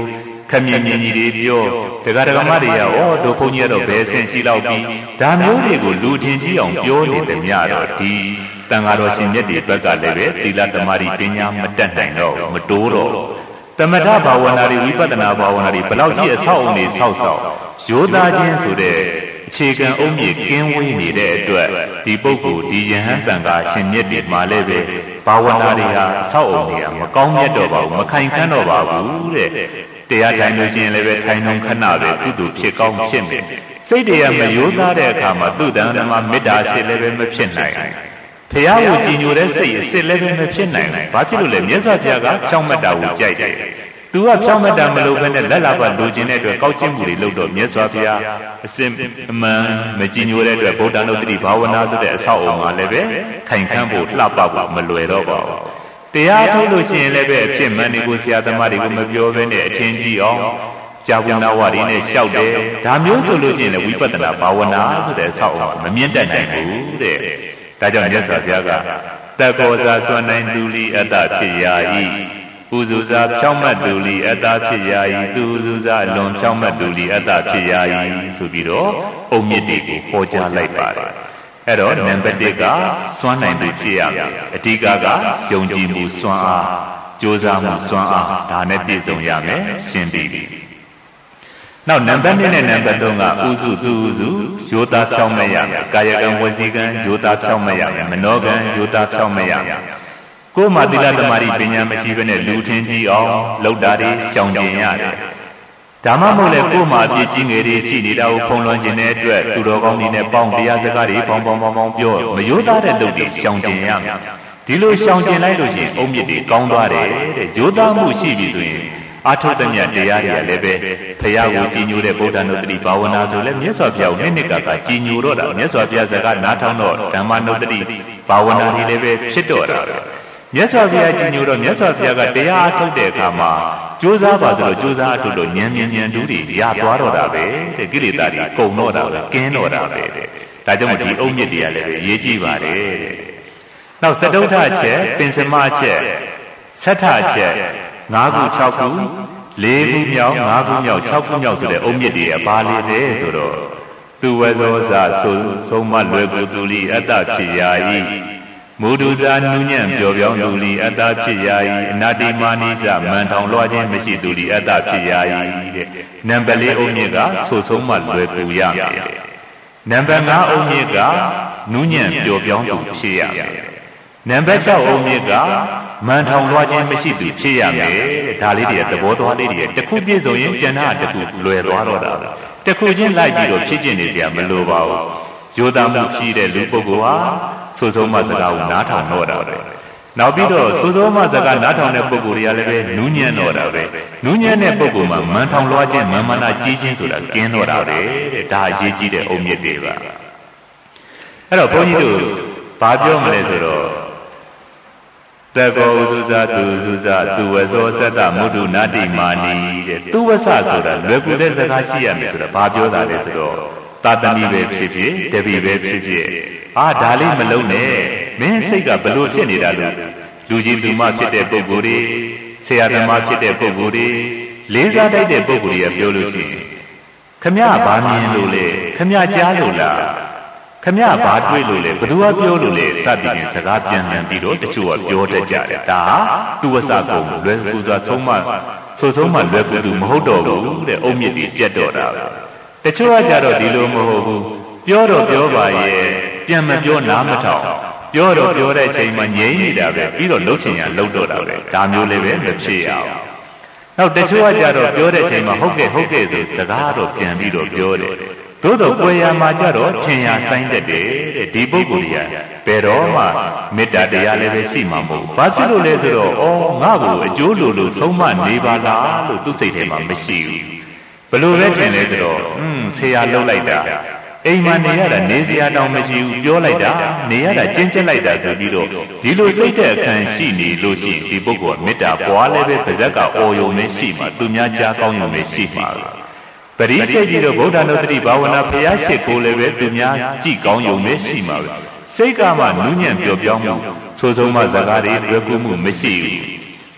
ခမင်းမြင်ကြီးတွေပြောတရားဓမ္မတွေရောဩတို့ဘုန်းကြီးကတော့ဘယ်ဆင်ရှိလောက်ပြီးဒါမျိုးတွေကိုလူထင်ကြီးအောင်ပြောနေတယ်များတော့ဒီတန်ဃာတော်ရှင်မြတ်တွေအတွက်ကလည်းပဲသီလသမာဓိပညာမတတ်နိုင်တော့မတိုးတော့သမထဘာဝနာတွေဝိပဿနာဘာဝနာတွေဘလောက်ကြီးအဆောက်အုံတွေဆောက်ဆောက်ရိုးသားခြင်းဆိုတဲ့အခြေခံအုံးမြစ်ကင်းဝေးနေတဲ့အတွက်ဒီပုဂ္ဂိုလ်ဒီယဟန်တန်ခါရှင်မြတ်တွေမှာလည်းပဲဘာဝနာတွေဟာအဆောက်အုံတွေကမကောင်းမြတ်တော့ပါဘူးမခိုင်ခန့်တော့ပါဘူးတဲ့တရားထိုင်လို့ရှိရင်လည်းပဲထိုင်နှုံခဏပဲကုသိုလ်ဖြစ်ကောင်းဖြစ်မယ်စိတ်တွေကမရိုးသားတဲ့အခါမှာသူ့တန်ဓမ္မမေတ္တာစိတ်လည်းပဲမဖြစ်နိုင်ဘုရားကိုကြည်ညိုတဲ့စိတ်အစစ်လည်းပဲမဖြစ်နိုင်ဘူးဘာဖြစ်လို့လဲမြတ်စွာဘုရားကဖြောင့်မတ်တာကိုကြိုက်တယ်သူကဖြောင့်မတ်တာမလုပ်ဘဲနဲ့လက်လာပါလိုချင်တဲ့အတွက်ကောက်ကျင့်မှုတွေလုပ်တော့မြတ်စွာဘုရားအစစ်အမှန်မကြည်ညိုတဲ့အတွက်ဗုဒ္ဓနုတ္တိဘာဝနာဆိုတဲ့အဆောက်အအုံကလည်းပဲခိုင်ခန့်ဖို့လှပဖို့မလွယ်တော့ပါဘူးတရားထုတ်လို့ရှိရင်လည်းပဲအဖြစ်မှန်တွေကိုဆရာသမားတွေကိုမပြောဘဲနဲ့အထင်ကြီးအောင်ကြာဝနာဝရီနဲ့လျှောက်တယ်ဒါမျိုးဆိုလို့ရှိရင်လည်းဝိပဿနာဘာဝနာဆိုတဲ့အဆောက်အအုံမမြင့်တက်နိုင်ဘူးတဲ့ဒါကြောင့်မြတ်စွာဘုရားကတကောဇာစွမ်းနိုင်သူလီအတ္တဖြစ်ရာ၏ဥဇုဇာဖြောင့်မတ်သူလီအတ္တဖြစ်ရာ၏သူဥဇုဇာလွန်ဖြောင့်မတ်သူလီအတ္တဖြစ်ရာ၏ဆိုပြီးတော့အုံမြစ်တွေကိုဟောကြားလိုက်ပါတယ်အဲ့တော့နံပါတ်တစ်ကစွမ်းနိုင်သူဖြစ်ရမယ်အဓိကကယုံကြည်မှုစွမ်းအားကြိုးစားမှုစွမ်းအားဒါနဲ့ပြည့်စုံရမယ်ရှင်းပြီနောက်နံပါတ်နှစ်နဲ့နံပါတ်သုံးကဥစုသူဥစုယောသားဖြောင်းမရမယ်ကာယကံဝစီကံယောသားဖြောင်းမရမယ်မနောကံယောသားဖြောင်းမရမယ်ကိုယ်မှာသီလသမารိပညာမရှိဘဲနဲ့လူထင်ကြီးအောင်လှုပ်တာတွေရှောင်ကျင်ရတယ်ဒါမှမဟုတ်လေကိုယ်မှာအပြစ်ကြီးငယ်တွေရှိနေတာကိုဖုံးလွှမ်းခြင်းတဲ့အတွက်သူတော်ကောင်းတွေနဲ့ပေါင်းတရားစကားတွေပေါင်းပေါင်းပေါင်းပေါင်းပြောမရိုးသားတဲ့လုပ်တွေရှောင်ကျင်ရမယ်ဒီလိုရှောင်ကျင်လိုက်လို့ရှိရင်အုံမြစ်တွေကောင်းသွားတယ်တဲ့ရိုးသားမှုရှိပြီဆိုရင်အာထုတ္တမြတ်တရားတွေလည်းပဲဖရာကိုကြည်ညိုတဲ့ဗုဒ္ဓနုတ္တိဘာဝနာဆိုလည်းမြတ်စွာဘုရားကိုနှစ်နှစ်ကကကြည်ညိုတော့တာမြတ်စွာဘုရားစကားနားထောင်တော့ဓမ္မနုတ္တိဘာဝနာတွေလည်းပဲဖြစ်တော့တာမြတ်စွာဘုရားကြည်ညိုတော့မြတ်စွာဘုရားကတရားအထုတ်တဲ့အခါမှာကြိုးစားပါဆိုတော့ကြိုးစားအထုတ်လို့ဉာဏ်ဉာဏ်ဉာဏ်တူတွေရသွားတော့တာပဲတဲ့ကိလေသာတွေကုန်တော့တာပဲကင်းတော့တာပဲတဲ့ဒါကြောင့်ဒီအုံမြစ်တွေကလည်းပဲရေးကြည့်ပါတယ်တဲ့နောက်သတုဋ္ဌချက်ပင်စမချက်သတ္ထချက်ငါးခု၆ခုလေးခုမြောက်ငါးခုမြောက်၆ခုမြောက်ဆိုတဲ့အုံမြစ်တွေအပါလေးပဲဆိုတော့သူဝဇောဇဆိုဆုံးမလွယ်ကူသူလီအတ္တဖြစ်ရာ၏မုဒုဇာနုညံ့ပျော်ပြောင်းသူလီအတ္တဖြစ်ရာ၏အနာတိမာနိဇမန်ထောင်လွှားခြင်းမရှိသူလီအတ္တဖြစ်ရာ၏တဲ့နံပါတ်လေးအုံမြစ်ကဆိုဆုံးမလွယ်ကူရမယ်နံပါတ်ငါးအုံမြစ်ကနုညံ့ပျော်ပြောင်းသူဖြစ်ရမယ်နံပါတ်၆အုံမြစ်ကမန်ထောင်လွှားခြင်းမရှိသူဖြစ်ရမယ်ဒါလေးတွေသဘောသွားလေးတွေတစ်ခုပြည့်စုံရင်ကျန်တာတစ်ခုလွယ်သွားတော့တာတစ်ခုချင်းလိုက်ပြီးတော့ဖြစ်ကျင်နေကြမလိုပါဘူးယောသားမှုရှိတဲ့လူပုဂ္ဂိုလ်ဟာဆိုဆုံးမစကားကိုနားထောင်တော့တာပဲနောက်ပြီးတော့ဆိုဆုံးမစကားနားထောင်တဲ့ပုဂ္ဂိုလ်တွေကလည်းပဲနူးညံ့တော့တာပဲနူးညံ့တဲ့ပုဂ္ဂိုလ်မှာမန်ထောင်လွှားခြင်းမန်မနာကြီးခြင်းဆိုတာကင်းတော့တာပဲတဲ့ဒါအရေးကြီးတဲ့အုံမြစ်တွေပါအဲ့တော့ဘုန်းကြီးတို့ဘာပြောမလဲဆိုတော့တကောဥဇာသူဥဇာသူဝဇောသတ္တမုဒုနာတိမာနီတဲ့သူဝဆဆိုတာလွယ်ကူတဲ့စကားရှိရမယ်ဆိုတာဘာပြောတာလဲဆိုတော့သာသမီပဲဖြစ်ဖြစ်တပည့်ပဲဖြစ်ဖြစ်အာဒါလေးမလုံးနဲ့မင်းစိတ်ကဘလို့ဖြစ်နေတာလို့လူကြီးလူမဖြစ်တဲ့ပုဂ္ဂိုလ်တွေဆရာသမားဖြစ်တဲ့ပုဂ္ဂိုလ်တွေလေးစားတိုက်တဲ့ပုဂ္ဂိုလ်တွေကပြောလို့ရှိရင်ခမရဘာမြင်လို့လဲခမရကြားလို့လားခမရဘာတွေ့လို့လဲဘသူကပြောလို့လဲစသည်ဖြင့်စကားပြန်ပြန်ပြီးတော့တချို့ကပြောတတ်ကြတယ်ဒါဟာသူဝဆကုံလွယ်ကူစွာဆုံးမဆိုဆုံးမလွယ်ကူသူမဟုတ်တော့ဘူးတဲ့အုံမြစ်ကြီးပြတ်တော့တာပဲတချို့ကကြတော့ဒီလိုမဟုတ်ဘူးပြောတော့ပြောပါရဲ့ပြန်မပြောနားမထောင်ပြောတော့ပြောတဲ့အချိန်မှာငြိမ့်နေတာပဲပြီးတော့လှုပ်ချင်ရလှုပ်တော့တာပဲဒါမျိုးလေးပဲမဖြစ်ရအောင်နောက်တချို့ကကြတော့ပြောတဲ့အချိန်မှာဟုတ်ကဲ့ဟုတ်ကဲ့ဆိုစကားတော့ပြန်ပြီးတော့ပြောတယ်သို့တော့ကိုယ်ရမှာကြတော့ထင်ရဆိုင်တတ်တယ်တဲ့ဒီပုဂ္ဂိုလ်ကြီးကဘယ်တော့မှမေတ္တာတရားလည်းပဲရှိမှာမဟုတ်ဘူးဘာဖြစ်လို့လဲဆိုတော့ဩငါ့ကိုအကျိုးလိုလိုဆုံးမနေပါလားလို့သူ့စိတ်ထဲမှာမရှိဘူးဘလို့ပဲထင်လဲဆိုတော့อืมဆရာလှုပ်လိုက်တာအိမ်မှာနေရတာနေစရာတောင်မရှိဘူးပြောလိုက်တာနေရတာကျင်းကျင်းလိုက်တာဆိုပြီးတော့ဒီလိုစိတ်တဲ့အခန်းရှိနေလို့ရှိရင်ဒီပုဂ္ဂိုလ်ကမေတ္တာပွားလည်းပဲပါဇက်ကအော်ယုံနေရှိမှာသူများကြားကောင်းယုံနေရှိမှာပရိစိတ်ကြီးတော့ဗုဒ္ဓနုတ္တိဘာဝနာဖျားရှိခိုးလည်းပဲသူများကြည်ကောင်းယုံနေရှိမှာပဲစိတ်ကမှနူးညံ့ပျော်ပြောင်းမှုဆိုဆုံးမစကားတွေတွေ့ကူးမှုမရှိဘူးလူ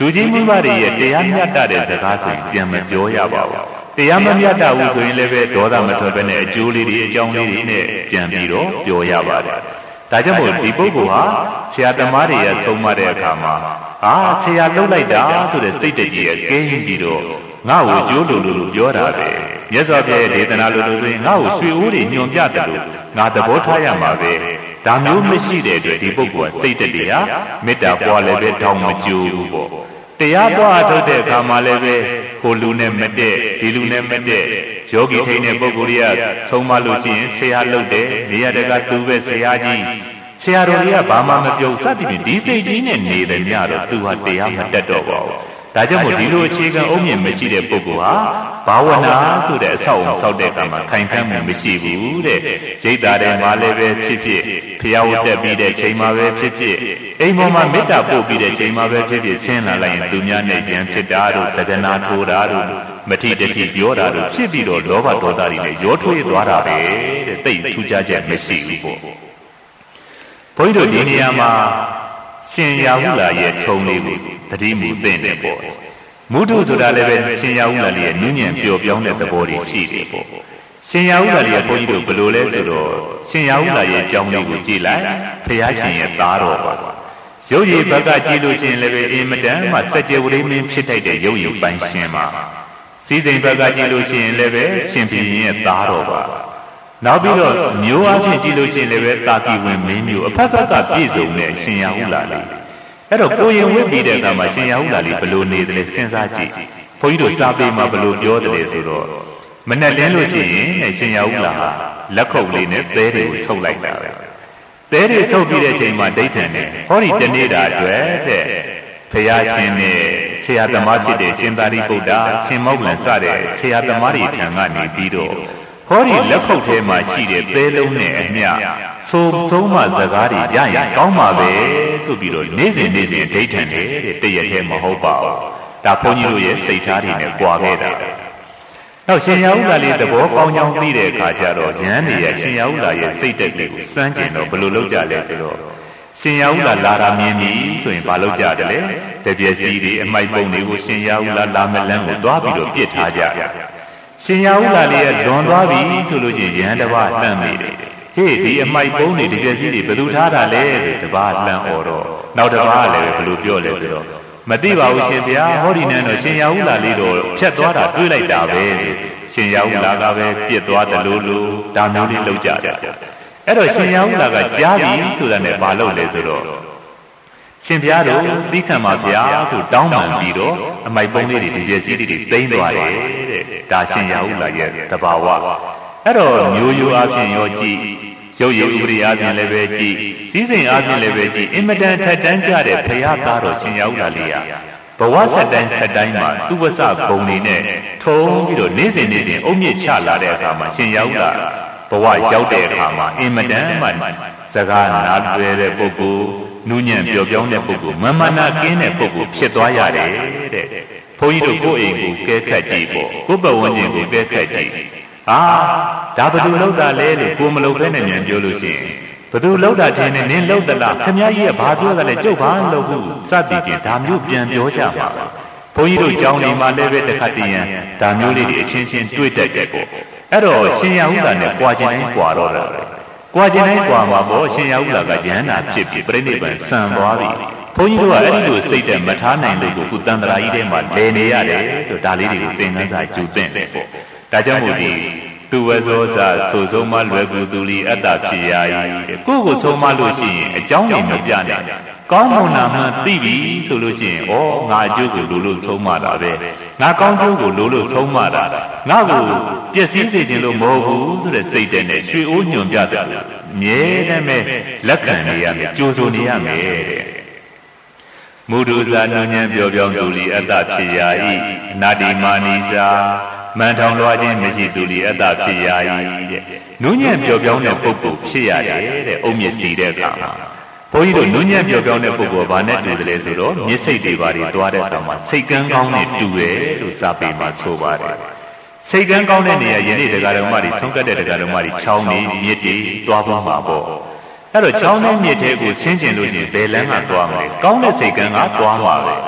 လူကြီးမိဘတွေရဲ့တရားမျှတတဲ့စကားဆိုရင်ပြန်မပြောရပါဘူးတရားမမျှတဘူးဆိုရင်လည်းပဲဒေါသမထွက်ပဲနဲ့အကျိုးလေးတွေအကြောင်းလေးတွေနဲ့ပြန်ပြီးတော့ပြောရပါတယ်ဒါကြောင့်မို့ဒီပုဂ္ဂိုလ်ဟာဆရာသမားတွေရဲ့ဆုံးမတဲ့အခါမှာအာဆရာလှုပ်လိုက်တာဆိုတဲ့စိတ်တကြီးရဲ့ကင်းပြီးတော့ငါ့ကိုကျိုးလိုလိုလိုပြောတာပဲမြတ်စွာဘုရားရဲ့ဒေသနာလိုလိုဆိုရင်ငါ့ကိုရွှေအိုးတွေညွန်ပြတယ်လို့ငါသဘောထားရမှာပဲဒါမျိုးမရှိတဲ့အတွက်ဒီပုဂ္ဂိုလ်ကစိတ်တည်းဟာမေတ္တာပွားလည်းပဲတောင်းမကြိုးဘူးပေါ့တရားပွားထုတ်တဲ့အခါမှာလည်းပဲကိုလူနဲ့မတည့်ဒီလူနဲ့မတည့်ယောဂီထိန်တဲ့ပုဂ္ဂိုလ်တွေကဆုံးမလို့ရှိရင်ဆရာလှုပ်တယ်နေရာတကာသူပဲဆရာကြီးဆရာတော်ကြီးကဘာမှမပြောစသည်ဖြင့်ဒီစိတ်ကြီးနဲ့နေတယ်များတော့သူဟာတရားမတတ်တော့ပါဘူးဒါကြောင့်မို့ဒီလိုအခြေခံအုံမြင့်မရှိတဲ့ပုဂ္ဂိုလ်ဟာဘာဝနာဆိုတဲ့အဆောက်အုံဆောက်တဲ့အခါမှာခိုင်ခန့်မှုမရှိဘူးတဲ့ဒိဋ္ဌာတဲ့မှာလည်းပဲဖြစ်ဖြစ်ဖျားဝတ်တက်ပြီးတဲ့ချိန်မှာပဲဖြစ်ဖြစ်အိမ်ပေါ်မှာမေတ္တာပို့ပြီးတဲ့ချိန်မှာပဲဖြစ်ဖြစ်ဆင်းလာလိုက်ရင်သူများနဲ့ကြံဖြစ်တာတို့သဒ္ဒနာထိုးတာတို့မထိတတိပြောတာတို့ဖြစ်ပြီးတော့လောဘဒေါသတွေနဲ့ရောထွေးသွားတာပဲတဲ့သိထူးခြားချက်မရှိဘူးပေါ့ဘုန်းကြီးတို့ဒီနေရာမှာရှင်ရာဟုလာရဲ့ထုံလေးကိုတတိမူသိမ့်တယ်ပေါ့မုဒုဆိုတာလည်းပဲရှင်ရာဟုလာရဲ့နူးညံ့ပျော်ပြောင်းတဲ့သဘောတွေရှိတယ်ပေါ့ရှင်ရာဟုလာရဲ့ဘုန်းကြီးတို့ဘယ်လိုလဲဆိုတော့ရှင်ရာဟုလာရဲ့အကြောင်းလေးကိုကြည့်လိုက်ဖရာရှင်ရဲ့သားတော်ပါရုပ်ရည်ဘက်ကကြည့်လို့ရှိရင်လည်းပဲအင်မတန်မှစัจ java မင်းဖြစ်ထိုက်တဲ့ရုပ်ရည်ပိုင်းရှင်ပါစည်းစိမ်ဘက်ကကြည့်လို့ရှိရင်လည်းပဲရှင်ဘုရင်ရဲ့သားတော်ပါနောက်ပြီးတော့မျိုးအဖြစ်ကြည့်လို့ရှိရင်လည်းပဲတာကီဝင်မင်းမျိုးအဖက်ဖက်ကပြည့်စုံတဲ့ရှင်ရာဟုလာလေးအဲ့တော့ကိုရင်ဝိပြီးတဲ့အခါမှာရှင်ရာဟုလာလေးဘယ်လိုနေတယ်လဲစဉ်းစားကြည့်ဘုန်းကြီးတို့စာပေမှာဘယ်လိုပြောတယ်ဆိုတော့မနဲ့လင်းလို့ရှိရင်ရှင်ရာဟုလာဟာလက်ခုပ်လေးနဲ့သဲတွေကိုဆုပ်လိုက်တာပဲသဲတွေဆုပ်ပြီးတဲ့အချိန်မှာဒိဋ္ဌံနဲ့ဟောဒီတနေ့တာအတွက်တဲ့ဘုရားရှင်နဲ့ဆရာသမားဖြစ်တဲ့ရှင်သာရိပုတ္တရာရှင်မောက္ကလန်စတဲ့ဆရာသမားတွေထံကနေပြီးတော့ဟောဒီလက်ခုပ်ထဲမှာရှိတဲ့သဲလုံးနဲ့အမျှသို့သုံးမှစကားတွေရရင်ကောင်းပါပဲဆိုပြီးတော့နေ့စဉ်နေ့စဉ်ဒိဋ္ဌံနဲ့တဲ့တရက်တည်းမဟုတ်ပါဘူးဒါဘုန်းကြီးတို့ရဲ့စိတ်ထားတွေနဲ့ကြွာခဲ့တာနောက်ရှင်ရာဟုလာလေးသဘောကောင်းကြောင်းသိတဲ့အခါကျတော့ဉာဏ်တွေရဲ့ရှင်ရာဟုလာရဲ့စိတ်တက်လေးကိုစမ်းကျင်တော့ဘယ်လိုလုပ်ကြလဲဆိုတော့ရှင်ရာဟုလာလာတာမြင်ပြီဆိုရင်ဘာလုပ်ကြတယ်လဲတပြည့်စီတွေအမိုက်ပုံတွေကိုရှင်ရာဟုလာလာမလန်းကိုသွားပြီးတော့ပြစ်ထားကြရှင်ရာဟုလာလေးရဲ့လွန်သွားပြီဆိုလို့ချင်းယဟန်တစ်ပါးလှမ်းမိတယ်ဟေ့ဒီအမိုက်ပုံးတွေတကယ်ကြီးတွေဘယ်သူထားတာလဲလို့တစ်ပါးလှမ်းអော်တော့နောက်တစ်ပါးလည်းဘယ်လိုပြောလဲဆိုတော့မသိပါဘူးရှင်ဗျာဟောဒီနန်းတော့ရှင်ရာဟုလာလေးတော့ဖြတ်သွားတာတွေးလိုက်တာပဲရှင်ရာဟုလာကပဲပြစ်သွားတယ်လို့လို့ဒါမျိုးလေးလုပ်ကြတယ်အဲ့တော့ရှင်ရာဟုလာကကြားပြီဆိုတာနဲ့မလုပ်လဲဆိုတော့ရှင်ဗျားတို့သီးခံပါဗျာဆိုတောင်းပန်ပြီးတော့အမိုက်ပုံးလေးတွေဒီပြည့်စည်တွေသိမ်းသွားတယ်တဲ့ဒါရှင်ရာဟုလာရဲ့တဘာဝအဲ့တော့မျိုးရိုးအပြင်ရောကြည့်ရုပ်ရည်ဥပဒေအပြင်လည်းပဲကြည့်စည်းစိမ်အပြင်လည်းပဲကြည့်အင်မတန်ထက်တန်းကြတဲ့ဘုရားသားတော်ရှင်ရာဟုလာလေးဟာဘဝဆက်တိုင်းဆက်တိုင်းမှာသူဝဆဘုံနေနဲ့ထုံပြီးတော့နေ့စဉ်နေ့စဉ်အုံမြင့်ချလာတဲ့အခါမှာရှင်ရာဟုလာဘဝရောက်တဲ့အခါမှာအင်မတန်မှစကားနားတွေ့တဲ့ပုဂ္ဂိုလ်နူးညံ့ပျော်ပြောင်းတဲ့ပုဂ္ဂိုလ်မမနာကင်းတဲ့ပုဂ္ဂိုလ်ဖြစ်သွားရတယ်တဲ့ဘုန်းကြီးတို့ကိုယ့်အိမ်ကိုကဲခတ်ကြည့်ပေါ့ကိုယ့်ပတ်ဝန်းကျင်ကိုကဲခတ်ကြည့်ဟာဒါဘယ်သူလောက်တာလဲလို့ကိုမလောက်ပဲနဲ့မြန်ပြောလို့ရှိရင်ဘယ်သူလောက်တာထင်နေနင်းလောက်သလားခမည်းကြီးကဘာပြောတာလဲကြုတ်ဘာလို့ဘူးစသည်ဖြင့်ဒါမျိုးပြန်ပြောကြပါဘုန်းကြီးတို့ကျောင်းနေမှာလည်းပဲတခါတည်းရန်ဒါမျိုးလေးတွေအချင်းချင်းတွေ့တတ်တယ်ပေါ့အဲ့တော့ရှင်ရာဟုလာနဲ့ကြွာကျင်တိုင်းကြွာတော့တာကြွာကျင်တိုင်းကြွာမှာပေါ့ရှင်ရာဟုလာကယန္တာဖြစ်ပြီးပြိဋိဘံဆံသွားပြီဘုန်းကြီးတို့ကအဲ့ဒီလိုစိတ်တက်မထားနိုင်လို့ကိုခုတန်တရာကြီးထဲမှာလဲနေရတယ်ဆိုဒါလေးတွေကိုသင်ခန်းစာကျူသင့်တယ်ပေါ့ဒါကြောင့်မို့ဒီသူဝဇောသာဆိုဆုံးမလွယ်ကူသူလီအတ္တဖြစ်ရာ၏ကိုယ့်ကိုဆုံးမလို့ရှိရင်အကြောင်းတွေမပြနိုင်ကောင်းမွန်တာမှသိပြီဆိုလို့ရှိရင်ဩငါအကျိုးကိုလိုလို့ဆုံးမတာပဲငါကောင်းကျိုးကိုလိုလို့ဆုံးမတာငါ့ကိုပျက်စီးစေခြင်းလို့မဟုတ်ဘူးဆိုတဲ့စိတ်တဲ့နဲ့ရွှေအိုးညွန်ပြတယ်မြဲတမ်းပဲလက်ခံနေရမယ်ကြိုးစိုးနေရမယ်တဲ့မုဒုဇာနုညံပျော်ပြောင်းသူလီအတ္တဖြစ်ရာ၏အနာတိမာနိဇာမန်ထောင်လွှားခြင်းမရှိသူလီအတ္တဖြစ်ရာ၏တဲ့နုညံ့ပျော်ပြောင်းတဲ့ပုဂ္ဂိုလ်ဖြစ်ရတယ်တဲ့အုံမြင့်စီတဲ့အခါမှာဘုန်းကြီးတို့နုညံ့ပျော်ပြောင်းတဲ့ပုဂ္ဂိုလ်ကဘာနဲ့တူတယ်လဲဆိုတော့မြစ်စိတ်တွေဘာတွေတွားတဲ့အခါမှာစိတ်ကန်းကောင်းနဲ့တူတယ်လို့စာပေမှာဆိုပါတယ်စိတ်ကန်းကောင်းတဲ့နေရာယနေ့တရားတော်မှတွေဆုံးကတ်တဲ့တရားတော်မှတွေချောင်းနေမြစ်တွေတွားဖို့မှာပေါ့အဲ့တော့ချောင်းနဲ့မြစ်ထဲကိုဆင်းကျင်လို့ရှိရင်ဘယ်လမ်းကတွားမလဲကောင်းတဲ့စိတ်ကန်းကတွားမှာပဲ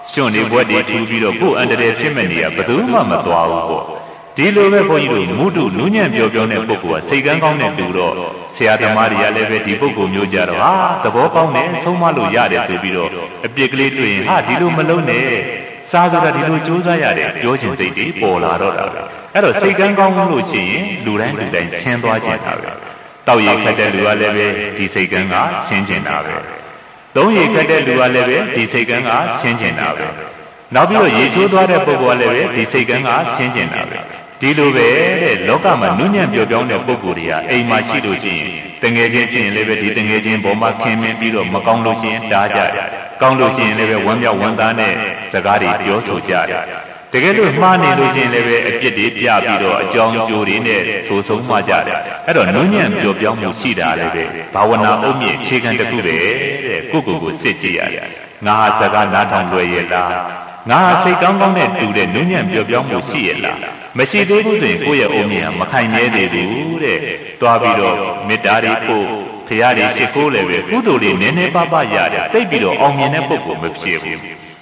ရှင်နေဘွက်တွေထူပြီးတော့ကိုယ်အန္တရာယ်ဖြစ်မဲ့နေရဘယ်သူမှမသွားဘူးပေါ့ဒီလိုပဲဘုန်းကြီးတို့မုတုနူးညံ့ပြောပြောတဲ့ပုဂ္ဂိုလ်ကစိတ်ကန်းကောင်းတဲ့တူတော့ဆရာသမားတွေကလည်းပဲဒီပုဂ္ဂိုလ်မျိုးကြတော့ဟာသဘောကောင်းတယ်ဆုံးမလို့ရတယ်ဆိုပြီးတော့အပြစ်ကလေးတွေ့ရင်ဟာဒီလိုမလုံးနဲ့စားဆိုတာဒီလိုကြိုးစားရတယ်ပြောချင်စိတ်တွေပေါ်လာတော့တာပဲအဲ့တော့စိတ်ကန်းကောင်းလို့ရှိရင်လူတိုင်းလူတိုင်းရှင်းသွားခြင်းတာပဲတောက်ရည်ခတ်တဲ့လူကလည်းပဲဒီစိတ်ကန်းကရှင်းကျင်တာပဲသုံးရည်ခတ်တဲ့လူကလည်းပဲဒီစိတ်ကန်းကရှင်းကျင်တာပဲနောက်ပြီးတော့ရေချိုးသွားတဲ့ပုဂ္ဂိုလ်ကလည်းပဲဒီစိတ်ကန်းကရှင်းကျင်တာပဲဒီလိုပဲတဲ့လောကမှာနုညံ့ပြောပြောင်းတဲ့ပုဂ္ဂိုလ်တွေကအိမ်မှာရှိလို့ရှိရင်တငယ်ချင်းဖြစ်ရင်လည်းပဲဒီတငယ်ချင်းပေါ်မှာခင်မင်းပြီးတော့မကောင်းလို့ရှိရင်တားကြတယ်ကောင်းလို့ရှိရင်လည်းပဲဝမ်းမြောက်ဝမ်းသာနဲ့စကားတွေပြောဆိုကြတယ်တကယ်လို့မှားနေလို့ရှိရင်လည်းပဲအပြစ်တွေပြပြီးတော့အကြောင်းကျိုးတွေနဲ့ဆိုဆုံးမှကြတယ်အဲ့တော့နုညံ့ပြောပြောင်းမှုရှိတာလည်းပဲဘာဝနာအုပ်မြင့်အခြေခံတစ်ခုပဲတဲ့ကိုယ့်ကိုယ်ကိုစစ်ကြည့်ရတယ်ငါဟာစကားနားထောင်လွယ်ရဲ့လားငါဟာစိတ်ကောင်းကောင်းနဲ့တူတဲ့နုညံ့ပြောပြောင်းမှုရှိရဲ့လားမရှိသေးဘူးဆိုရင်ကိုယ့်ရဲ့အုံမြင်ကမခိုင်မြဲသေးဘူးတဲ့သွားပြီးတော့မေတ္တာတွေပို့ဖရာတွေရှိခိုးလည်းပဲကုသိုလ်တွေနည်းနည်းပါးပါးရတယ်တိတ်ပြီးတော့အောင်မြင်တဲ့ပုဂ္ဂိုလ်မဖြစ်ဘူး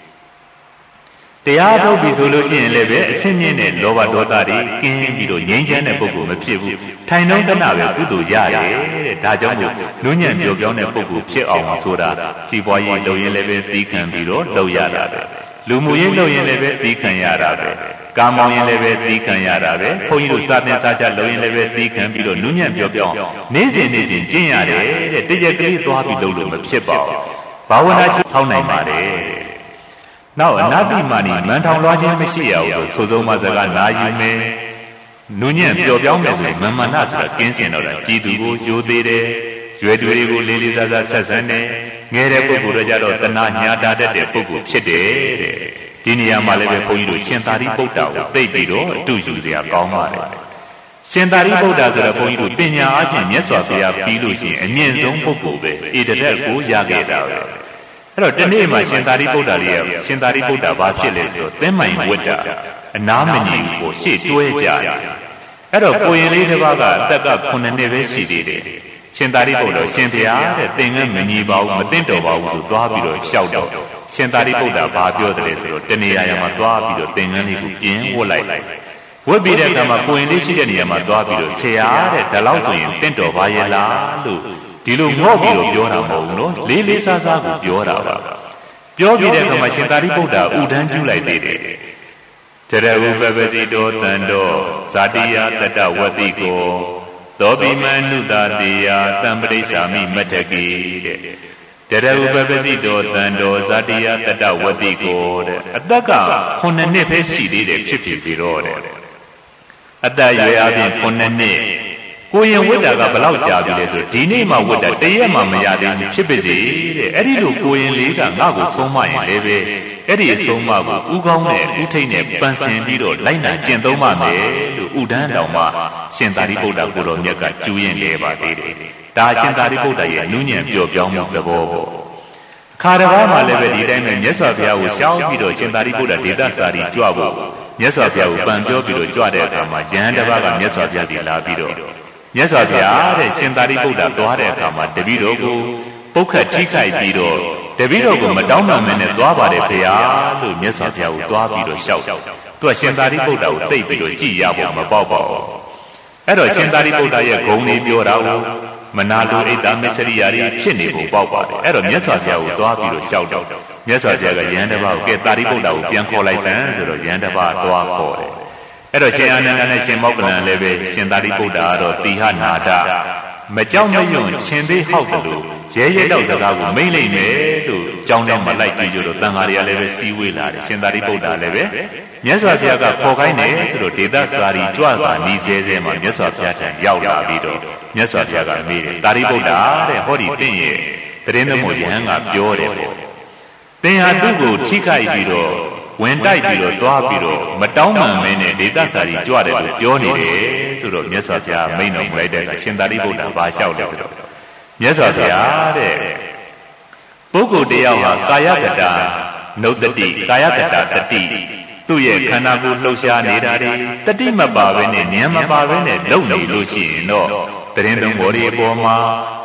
တရားထုတ်ပြီးဆိုလို့ရှိရင်လည်းပဲအရှင်းမြင့်တဲ့လောဘဒေါသတွေကင်းပြီးတော့ငြိမ်းချမ်းတဲ့ပုဂ္ဂိုလ်မဖြစ်ဘူးထိုင်နှုံးတနာပဲကုသိုလ်ရတယ်တဲ့ဒါကြောင့်မို့နုညံ့ပြောပြောင်းတဲ့ပုဂ္ဂိုလ်ဖြစ်အောင်ဆိုတာစီပွားရေးလုပ်ရင်လည်းပဲသီးခံပြီးတော့လုပ်ရတာပဲလူမှုရေးလုပ်ရင်လည်းပဲသီးခံရတာပဲကာမောင်ရင်လည်းပဲသီးခံရတာပဲဘုန်းကြီးတို့စာသင်စားချလုပ်ရင်လည်းပဲသီးခံပြီးတော့နုညံ့ပြောပြောင်းနေ့စဉ်နေ့စဉ်ကျင့်ရတယ်တဲ့တကြက်ကလေးသွားပြီးလုပ်လို့မဖြစ်ပါဘူးဘာဝနာချိဆောင်းနိုင်ပါတယ်နောက်အနာတိမာနီမန်ထောင်လွှားခြင်းမရှိရဘူးဆိုဆုံးမစကားနာယူမယ်နုညံ့ပြောပြောင်းမယ်ဆိုရင်မမနာဆိုတာကင်းစင်တော့တာကြည်သူကိုယိုသေးတယ်ကျွဲတွေကိုလေးလေးစားစားဆက်ဆံတယ်ငယ်တဲ့ပုဂ္ဂိုလ်တို့ကြတော့တဏှာညာတာတတ်တဲ့ပုဂ္ဂိုလ်ဖြစ်တယ်တဲ့ဒီနေရာမှာလည်းပဲဘုန်းကြီးတို့ရှင်သာရိပုတ္တရာကိုသိပြီးတော့အတူယူစရာကောင်းပါတယ်ရှင်သာရိပုတ္တရာဆိုတော့ဘုန်းကြီးတို့ပညာအချင်းမြတ်စွာဘုရားပြီးလို့ရှိရင်အမြင့်ဆုံးပုဂ္ဂိုလ်ပဲဣတရက်ကိုရခဲ့တာပဲအဲ့တော့ဒီနေ့မှာရှင်သာရိပုတ္တရာရဲ့ရှင်သာရိပုတ္တရာဘာဖြစ်လဲဆိုတော့သင်္မိုင်ဝတ္တအနာမညီကိုရှေ့တွဲကြတယ်အဲ့တော့ကိုရင်လေးတစ်ပါးကအသက်ကခုနှစ်နှစ်ပဲရှိသေးတယ်ရှင်သာရိပုတ္တရာရှင်ဘုရားတဲ့သင်္ကန်းမညီပါဘူးမသိတော်ပါဘူးဆိုသွားပြီးတော့ရှောက်တော့ရှင်သာရိပုတ္တရာဘာပြောတယ်ဆိုတော့တနေရာရာမှာသွားပြီးတော့သင်္ကန်းလေးကိုပြင်းဝတ်လိုက်ဝတ်ပြီးတဲ့အခါမှာကိုရင်လေးရှိတဲ့နေရာမှာသွားပြီးတော့ဆရာတဲ့ဒါလောက်ဆိုရင်တင့်တော်ပါရဲ့လားလို့ဒီလိုငေါ့ပြီးတော့ပြောတာမဟုတ်ဘူးနော်လေးလေးစားစားကိုပြောတာပါပြောပြီးတဲ့အခါမှာရှင်သာရိပုတ္တရာဥဒန်းကျူးလိုက်သေးတယ်တရဝုပပတိတောတန်တောဇာတိယတတဝတိကိုသောပိမနုတာတေယသံပရိစ္ဆာမိမတ္တကိတဲ့တရဝုပပတိတောတန်တောဇာတိယတတဝတိကိုတဲ့အသက်ကခုနှစ်နှစ်ပဲရှိသေးတယ်ဖြစ်ဖြစ်ပြီးတော့တဲ့အသက်ရွယ်အပြင်ခုနှစ်နှစ်ကိုရင်ဝိတ္တာကဘလောက်ကြာပြီလဲဆိုဒီနေ့မှဝိတ္တာတရက်မှမရသေးဘူးဖြစ်ပါစေတဲ့အဲ့ဒီလိုကိုရင်လေးကငါ့ကိုဆုံးမရင်လည်းပဲအဲ့ဒီအဆုံးမကိုဥကောင်းနဲ့ဥထိတ်နဲ့ပန်းဆင်ပြီးတော့လိုက်နာကျင့်သုံးပါမယ်လို့ဥဒန်းတော်မှာရှင်သာရိပုတ္တရာကိုတော်မြတ်ကကျူးရင်လေပါသေးတယ်ဒါရှင်သာရိပုတ္တရာရဲ့နုညံ့ပြောပြောင်းမှုသဘောပေါ့အခါတစ်ပါးမှလည်းပဲဒီတိုင်းပဲမြတ်စွာဘုရားကိုရှောင်းပြီးတော့ရှင်သာရိပုတ္တရာဒေသစာရီကြွဖို့မြတ်စွာဘုရားကိုပန်ပြောပြီးတော့ကြွတဲ့အခါမှာယဟန်တစ်ပါးကမြတ်စွာဘုရားကြီးလာပြီးတော့မြတ်စွာဘုရားတဲ့ရှင်သာရိပုတ္တရာသွားတဲ့အခါမှာတပည့်တော်ကိုပုတ်ခတ်ထိခိုက်ပြီးတော့တပည့်တော်ကိုမတောင်းပန်မနဲ့သွားပါတယ်ဘုရားလို့မြတ်စွာဘုရားကိုသွားပြီးတော့လျှောက်သူကရှင်သာရိပုတ္တရာကိုသိပြီးတော့ကြည်ရဖို့မပေါက်ပါဘူးအဲ့တော့ရှင်သာရိပုတ္တရာရဲ့ဂုဏ်လေးပြောတာကိုမနာလိုဣတ္တမစ္စရိယာတွေဖြစ်နေဖို့ပေါက်ပါတယ်အဲ့တော့မြတ်စွာဘုရားကိုသွားပြီးတော့လျှောက်တော့မြတ်စွာဘုရားကယဟန်တစ်ပါးကိုကဲသာရိပုတ္တရာကိုပြန်ခေါ်လိုက်စမ်းဆိုတော့ယဟန်တစ်ပါးသွားခေါ်တယ်အဲ့တော့ရှင်အာနန္ဒနဲ့ရှင်မောက္ကလန်လည်းပဲရှင်သာရိပုတ္တရာကတော့တိဟနာဒမကြောက်မရွံ့ရှင်သေးဟောက်တယ်လို့ရဲရဲတောက်စကားကိုမိမ့်လိုက်မယ်လို့ကြောင်းထဲမှာလိုက်ကြည့်ကြတော့တန်ဃာတွေကလည်းပဲစီးဝေးလာတယ်ရှင်သာရိပုတ္တရာလည်းပဲမြတ်စွာဘုရားကခေါ်ခိုင်းတယ်ဆိုတော့ဒေသစာရီကြွတာနီးသေးသေးမှာမြတ်စွာဘုရားထံရောက်လာပြီးတော့မြတ်စွာဘုရားကမေးတယ်သာရိပုတ္တရာတဲ့ဟောဒီတင့်ရဲ့တရင်သမို့ယဟန်ကပြောတယ်ပေါ့သင်ဟာသူ့ကိုထိခိုက်ပြီးတော့ဝင်တိုက်ပြီးတော့သွားပြီးတော့မတောင်းပန်မင်းနဲ့ဒေသစာရီကြွတယ်လို့ပြောနေတယ်ဆိုတော့မြတ်စွာဘုရားမိန့်တော်မူလိုက်တဲ့အရှင်သာရိပုတ္တရာဘာလျှောက်လဲဆိုတော့မြတ်စွာဘုရားတဲ့ပုဂ္ဂိုလ်တယောက်ဟာကာယကတာနုတ္တိကာယကတာတတိသူ့ရဲ့ခန္ဓာကိုယ်လှုပ်ရှားနေတာတွေတတိမပါဘဲနဲ့ဉာဏ်မပါဘဲနဲ့လုံနေလို့ရှိရင်တော့တရင်သုံးဘော်ဒီအပေါ်မှာ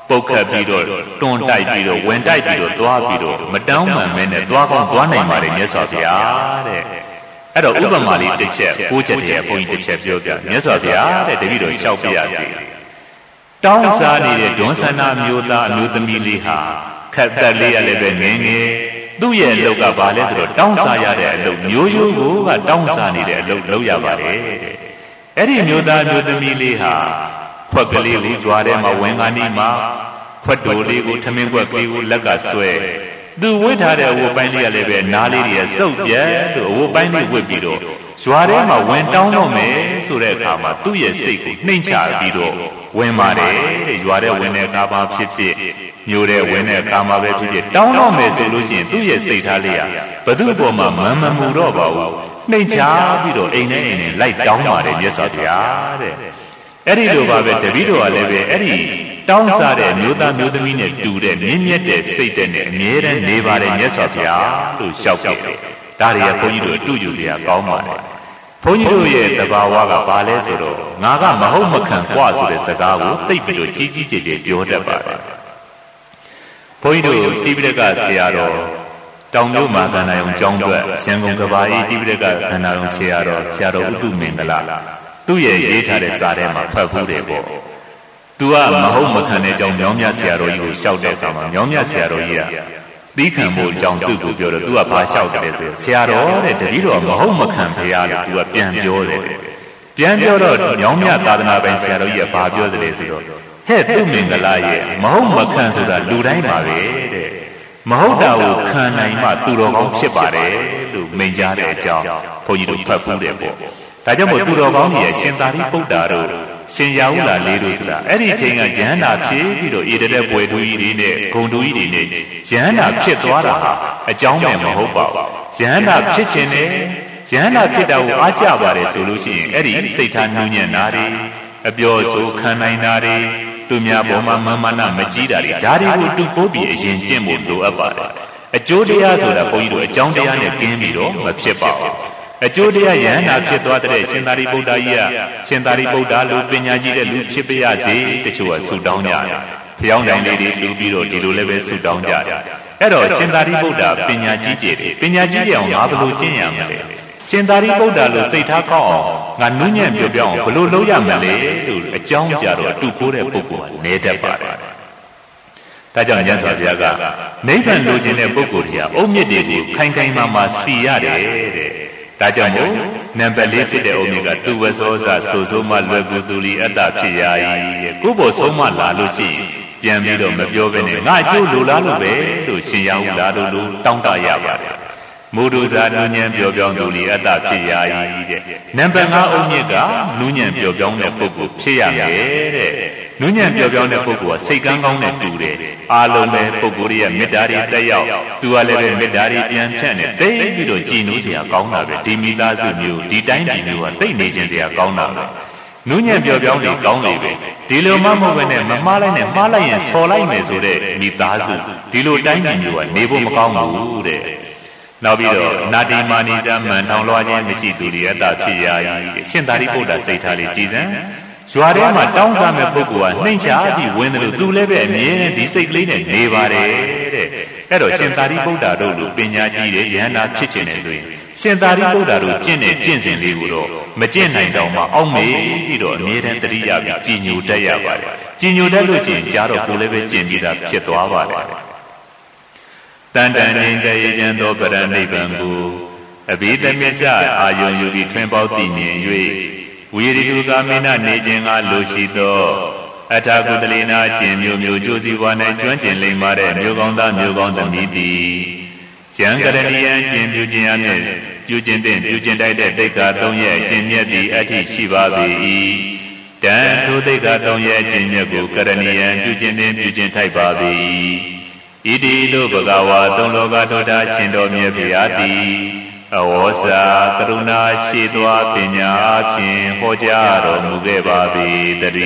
ပုတ်ခတ်ပြီးတော့တွန်းတိုက်ပြီးတော့ဝင်တိုက်ပြီးတော့သွားပြီးတော့မတောင်းမှန်မဲနဲ့သွားကောင်းသွားနိုင်ပါတယ်မြတ်စွာဘုရားတဲ့အဲ့တော့ဥပမာလေးတစ်ချက်ကိုးချက်တည်းဘုန်းကြီးတစ်ချက်ပြောပြမြတ်စွာဘုရားတဲ့တပည့်တော်လျှောက်ပြရစီတောင်းစားနေတဲ့ဒွန်ဆန္ဒမျိုးသားအမျိုးသမီးလေးဟာခက်သက်လေးရလည်းပဲငယ်ငယ်သူ့ရဲ့အလုပ်ကဘာလဲဆိုတော့တောင်းစားရတဲ့အလုပ်မျိုးရိုးကိုကတောင်းစားနေတဲ့အလုပ်လုပ်ရပါတယ်တဲ့အဲ့ဒီမျိုးသားမျိုးသမီးလေးဟာခွက်ကလေးကိုကြွားထဲမှာဝင်ကနေမှခွက်တိုလေးကိုထမင်းခွက်ကလေးကိုလက်ကဆွဲသူဝှက်ထားတဲ့အဝတ်ပိုင်းလေးကလည်းပဲနားလေးတွေစုပ်ပြဲလို့အဝတ်ပိုင်းလေးဝှက်ပြီးတော့ကြွားထဲမှာဝင်တောင်းတော့မယ်ဆိုတဲ့အခါမှာသူ့ရဲ့စိတ်ကိုနှိမ့်ချပြီးတော့ဝင်ပါတယ်တဲ့ကြွားထဲဝင်တဲ့အခါမှာဖြစ်ဖြစ်မျိုးတဲ့ဝင်တဲ့အခါမှာပဲဖြစ်ဖြစ်တောင်းတော့မယ်ဆိုလို့ရှိရင်သူ့ရဲ့စိတ်ထားလေးကဘသူ့ပေါ်မှာမမမူတော့ပါဘူးနှိမ့်ချပြီးတော့အိမ်နဲ့အိမ်နဲ့လိုက်တောင်းပါတယ်မြတ်စွာဘုရားတဲ့အဲ့ဒီလိုပါပဲတပည့်တော်ကလည်းပဲအဲ့ဒီတောင်းစားတဲ့မျိုးသားမျိုးသမီးနဲ့တူတဲ့မြင့်မြတ်တဲ့စိတ်တဲ့နဲ့အမြဲတမ်းနေပါတယ်မြတ်စွာဘုရားလို့လျှောက်ပြတယ်ဒါတွေကဘုန်းကြီးတို့အတူယူစရာကောင်းပါတယ်ဘုန်းကြီးတို့ရဲ့သဘာဝကဘာလဲဆိုတော့ငါကမဟုတ်မခံကွာဆိုတဲ့စကားကိုသိပြီးတော့ကြီးကြီးကျယ်ကျယ်ပြောတတ်ပါတယ်ဘုန်းကြီးတို့တိပိဋကဆရာတော်တောင်မြို့မှာကန္နာယုံကျောင်းအတွက်ရန်ကုန်ကဘာအေးတိပိဋကကန္နာယုံဆရာတော်ဆရာတော်ဥတုမင်္ဂလာသူ့ရဲ့ရေးထားတဲ့စာထဲမှာဖတ်ဖူးတယ်ပေါ့သူကမဟုတ်မခံတဲ့အကြောင်းမြောင်းမြဆရာတော်ကြီးကိုလျှောက်တဲ့အခါမှာမြောင်းမြဆရာတော်ကြီးကသီးခံဖို့အကြောင်းသူ့ကိုပြောတော့သူကဘာလျှောက်တယ်ဆိုဆရာတော်တဲ့တပည့်တော်မဟုတ်မခံဖရာလို့သူကပြန်ပြောတယ်ပြန်ပြောတော့မြောင်းမြသာသနာပိုင်ဆရာတော်ကြီးကဘာပြောသလဲဆိုတော့ဟဲ့သူ့မင်္ဂလာရဲ့မဟုတ်မခံဆိုတာလူတိုင်းပါပဲတဲ့မဟုတ်တာကိုခံနိုင်မှသူတော်ကောင်းဖြစ်ပါတယ်လို့မိန့်ကြားတဲ့အကြောင်းဘုန်းကြီးတို့ဖတ်ဖူးတယ်ပေါ့ဒါကြောင့်မို့သူတော်ကောင်းကြီးရဲ့ရှင်သာရိပုတ္တရာတို့ရှင်ရာဟုလာလေးတို့ဆိုတာအဲ့ဒီအချိန်ကယန္တာဖြစ်ပြီးတော့ဣတတဲ့ပွဲတူကြီးတွေနဲ့ဂုံတူကြီးတွေနဲ့ယန္တာဖြစ်သွားတာဟာအကြောင်းပဲမဟုတ်ပါဘူးယန္တာဖြစ်ခြင်းနဲ့ယန္တာဖြစ်တာကိုအားကြပါတယ်ဆိုလို့ရှိရင်အဲ့ဒီစိတ်ထားနှူးညံ့တာတွေအပြောဆိုခံနိုင်တာတွေသူများပေါ်မှာမာမနာမကြီးတာတွေဒါတွေကိုတူပိုးပြီးအရင်ကျင့်ဖို့လိုအပ်ပါတယ်အကျိုးတရားဆိုတာဘုန်းကြီးတို့အကြောင်းတရားနဲ့ကင်းပြီးတော့မဖြစ်ပါဘူးအကျိုးတရားယန္တာဖြစ်သွားတဲ့ရှင်သာရိပုတ္တရာကြီးကရှင်သာရိပုတ္တရာလူပညာကြီးတဲ့လူဖြစ်ပါရစေတချို့ကဆုတောင်းကြတယ်ဖျောင်းတိုင်လေးတွေလူပြီးတော့ဒီလိုလည်းပဲဆုတောင်းကြတယ်အဲ့တော့ရှင်သာရိပုတ္တရာပညာကြီးကျယ်တယ်ပညာကြီးကျယ်အောင်ငါဘယ်လိုကျင့်ရမလဲရှင်သာရိပုတ္တရာလို့စိတ်ထားကောင်းအောင်ငါနူးညံ့ပြောပြောင်းဘယ်လိုလုပ်ရမလဲလို့အကြောင်းကြတော့အတူကိုးတဲ့ပုဂ္ဂိုလ်ကနေတတ်ပါတယ်ဒါကြောင့်မြတ်စွာဘုရားကနိဗ္ဗာန်လိုချင်တဲ့ပုဂ္ဂိုလ်တွေဟာအုတ်မြစ်တွေကိုခိုင်ခိုင်မာမာစီရတယ်တဲ့ဒါကြောင့်မို့နံပါတ်လေးဖြစ်တဲ့အုတ်မြစ်ကသူဝသောဇဆိုဆိုမှလွယ်ကူသူလီအတ္တဖြစ်ရာ၏တဲ့ကိုယ့်ဘောဆုံးမလာလို့ရှိရင်ပြန်ပြီးတော့မပြောဘဲနဲ့ငါအကျိုးလိုလားလို့ပဲလို့ရှင်ရဟုလားလို့တောင်းတရပါတယ်မုဒုဇာနုညံပြောပြောင်းသူလီအတ္တဖြစ်ရာ၏တဲ့နံပါတ်ငါးအုတ်မြစ်ကနုညံပြောပြောင်းတဲ့ပုဂ္ဂိုလ်ဖြစ်ရမယ်တဲ့နုညံပြောပြောင်းတဲ့ပုဂ္ဂိုလ်ကစိတ်ကန်းကောင်းတဲ့တူတယ်အာလုံးပဲပုဂ္ဂိုလ်ရဲ့မေတ္တာတွေတက်ရောက်သူကလည်းပဲမေတ္တာတွေပြန်ဖြန့်တယ်သိပြီးတော့ကြည်နူးစရာကောင်းတာပဲဒီမိသားစုမျိုးဒီတိုင်းပြည်မျိုးကသိနေခြင်းစရာကောင်းတာပဲနုညံပြောပြောင်းတွေကောင်းလေပဲဒီလိုမှမဟုတ်ဘဲနဲ့မမှားလိုက်နဲ့မှားလိုက်ရင်ဆော်လိုက်မယ်ဆိုတဲ့မိသားစုဒီလိုတိုင်းပြည်မျိုးကနေဖို့မကောင်းဘူးတဲ့နောက်ပြီးတော့နာတိမာနိတမန်ထောင်လွှားခြင်းမရှိသူတွေအတ္တဖြစ်ရာ၏ရှင်သာရိပုတ္တရာစိတ်ထားလေးကြည်စမ်းရွာထဲမှာတောင်းစားမဲ့ပုဂ္ဂိုလ်ကနှိမ့်ချပြီးဝင်တယ်လို့သူလည်းပဲအမြဲတမ်းဒီစိတ်ကလေးနဲ့နေပါတယ်တဲ့အဲ့တော့ရှင်သာရိပုတ္တရာတို့လိုပညာကြီးတဲ့ယန္တာဖြစ်ခြင်းနဲ့ဆိုရင်ရှင်သာရိပုတ္တရာတို့ကျင့်တဲ့ကျင့်စဉ်လေးကိုတော့မကျင့်နိုင်တော့မှအောက်မေ့ပြီးတော့အမြဲတမ်းတတိယပြီးကြည်ညိုတတ်ရပါတယ်ကြည်ညိုတတ်လို့ချင်းကြားတော့ကိုယ်လည်းပဲကျင့်ပြီးသားဖြစ်သွားပါတယ်တန်တန်နေတရေကျန်သောပရနိဗ္ဗာန်ကိုအဘိဓမ္မစအာယုံယူပြီးထွင်ပေါသိမြင်၍ဝိရိယကာမိနနေခြင်းကလိုရှိသောအထာကုတလိနာကျင်မျိုးမျိုးကျိုးစီပွား၌ကျွမ်းကျင်လိမ့်မာတဲ့မျိုးကောင်းသားမျိုးကောင်းသမီးသည်ကျန်ကရဏီယံကျင်ပြုခြင်းအမြဲပြုခြင်းတဲ့ပြုခြင်းတိုက်တဲ့တိတ်္ခာသုံးရဲ့ကျင်မြတ်သည်အထိရှိပါပေ၏တန်ထိုတိတ်္ခာသုံးရဲ့ကျင်မြတ်ကိုကရဏီယံပြုခြင်းတဲ့ပြုခြင်းထိုက်ပါပေ၏ဣတိလိုဘဂဝါသုံးလောကထောတာရှင်တော်မြတ်ဗျာတိအဝေါစာကရုဏာရှိသောပညာအဖြင့်ဟောကြားတော်မူခဲ့ပါပေတည်း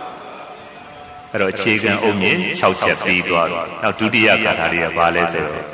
အဲ့တော့အခြေခံအုတ်မြစ်၆ချက်ပြီးသွားတော့နောက်ဒုတိယဂါထာတွေကဘာလဲဆိုတော့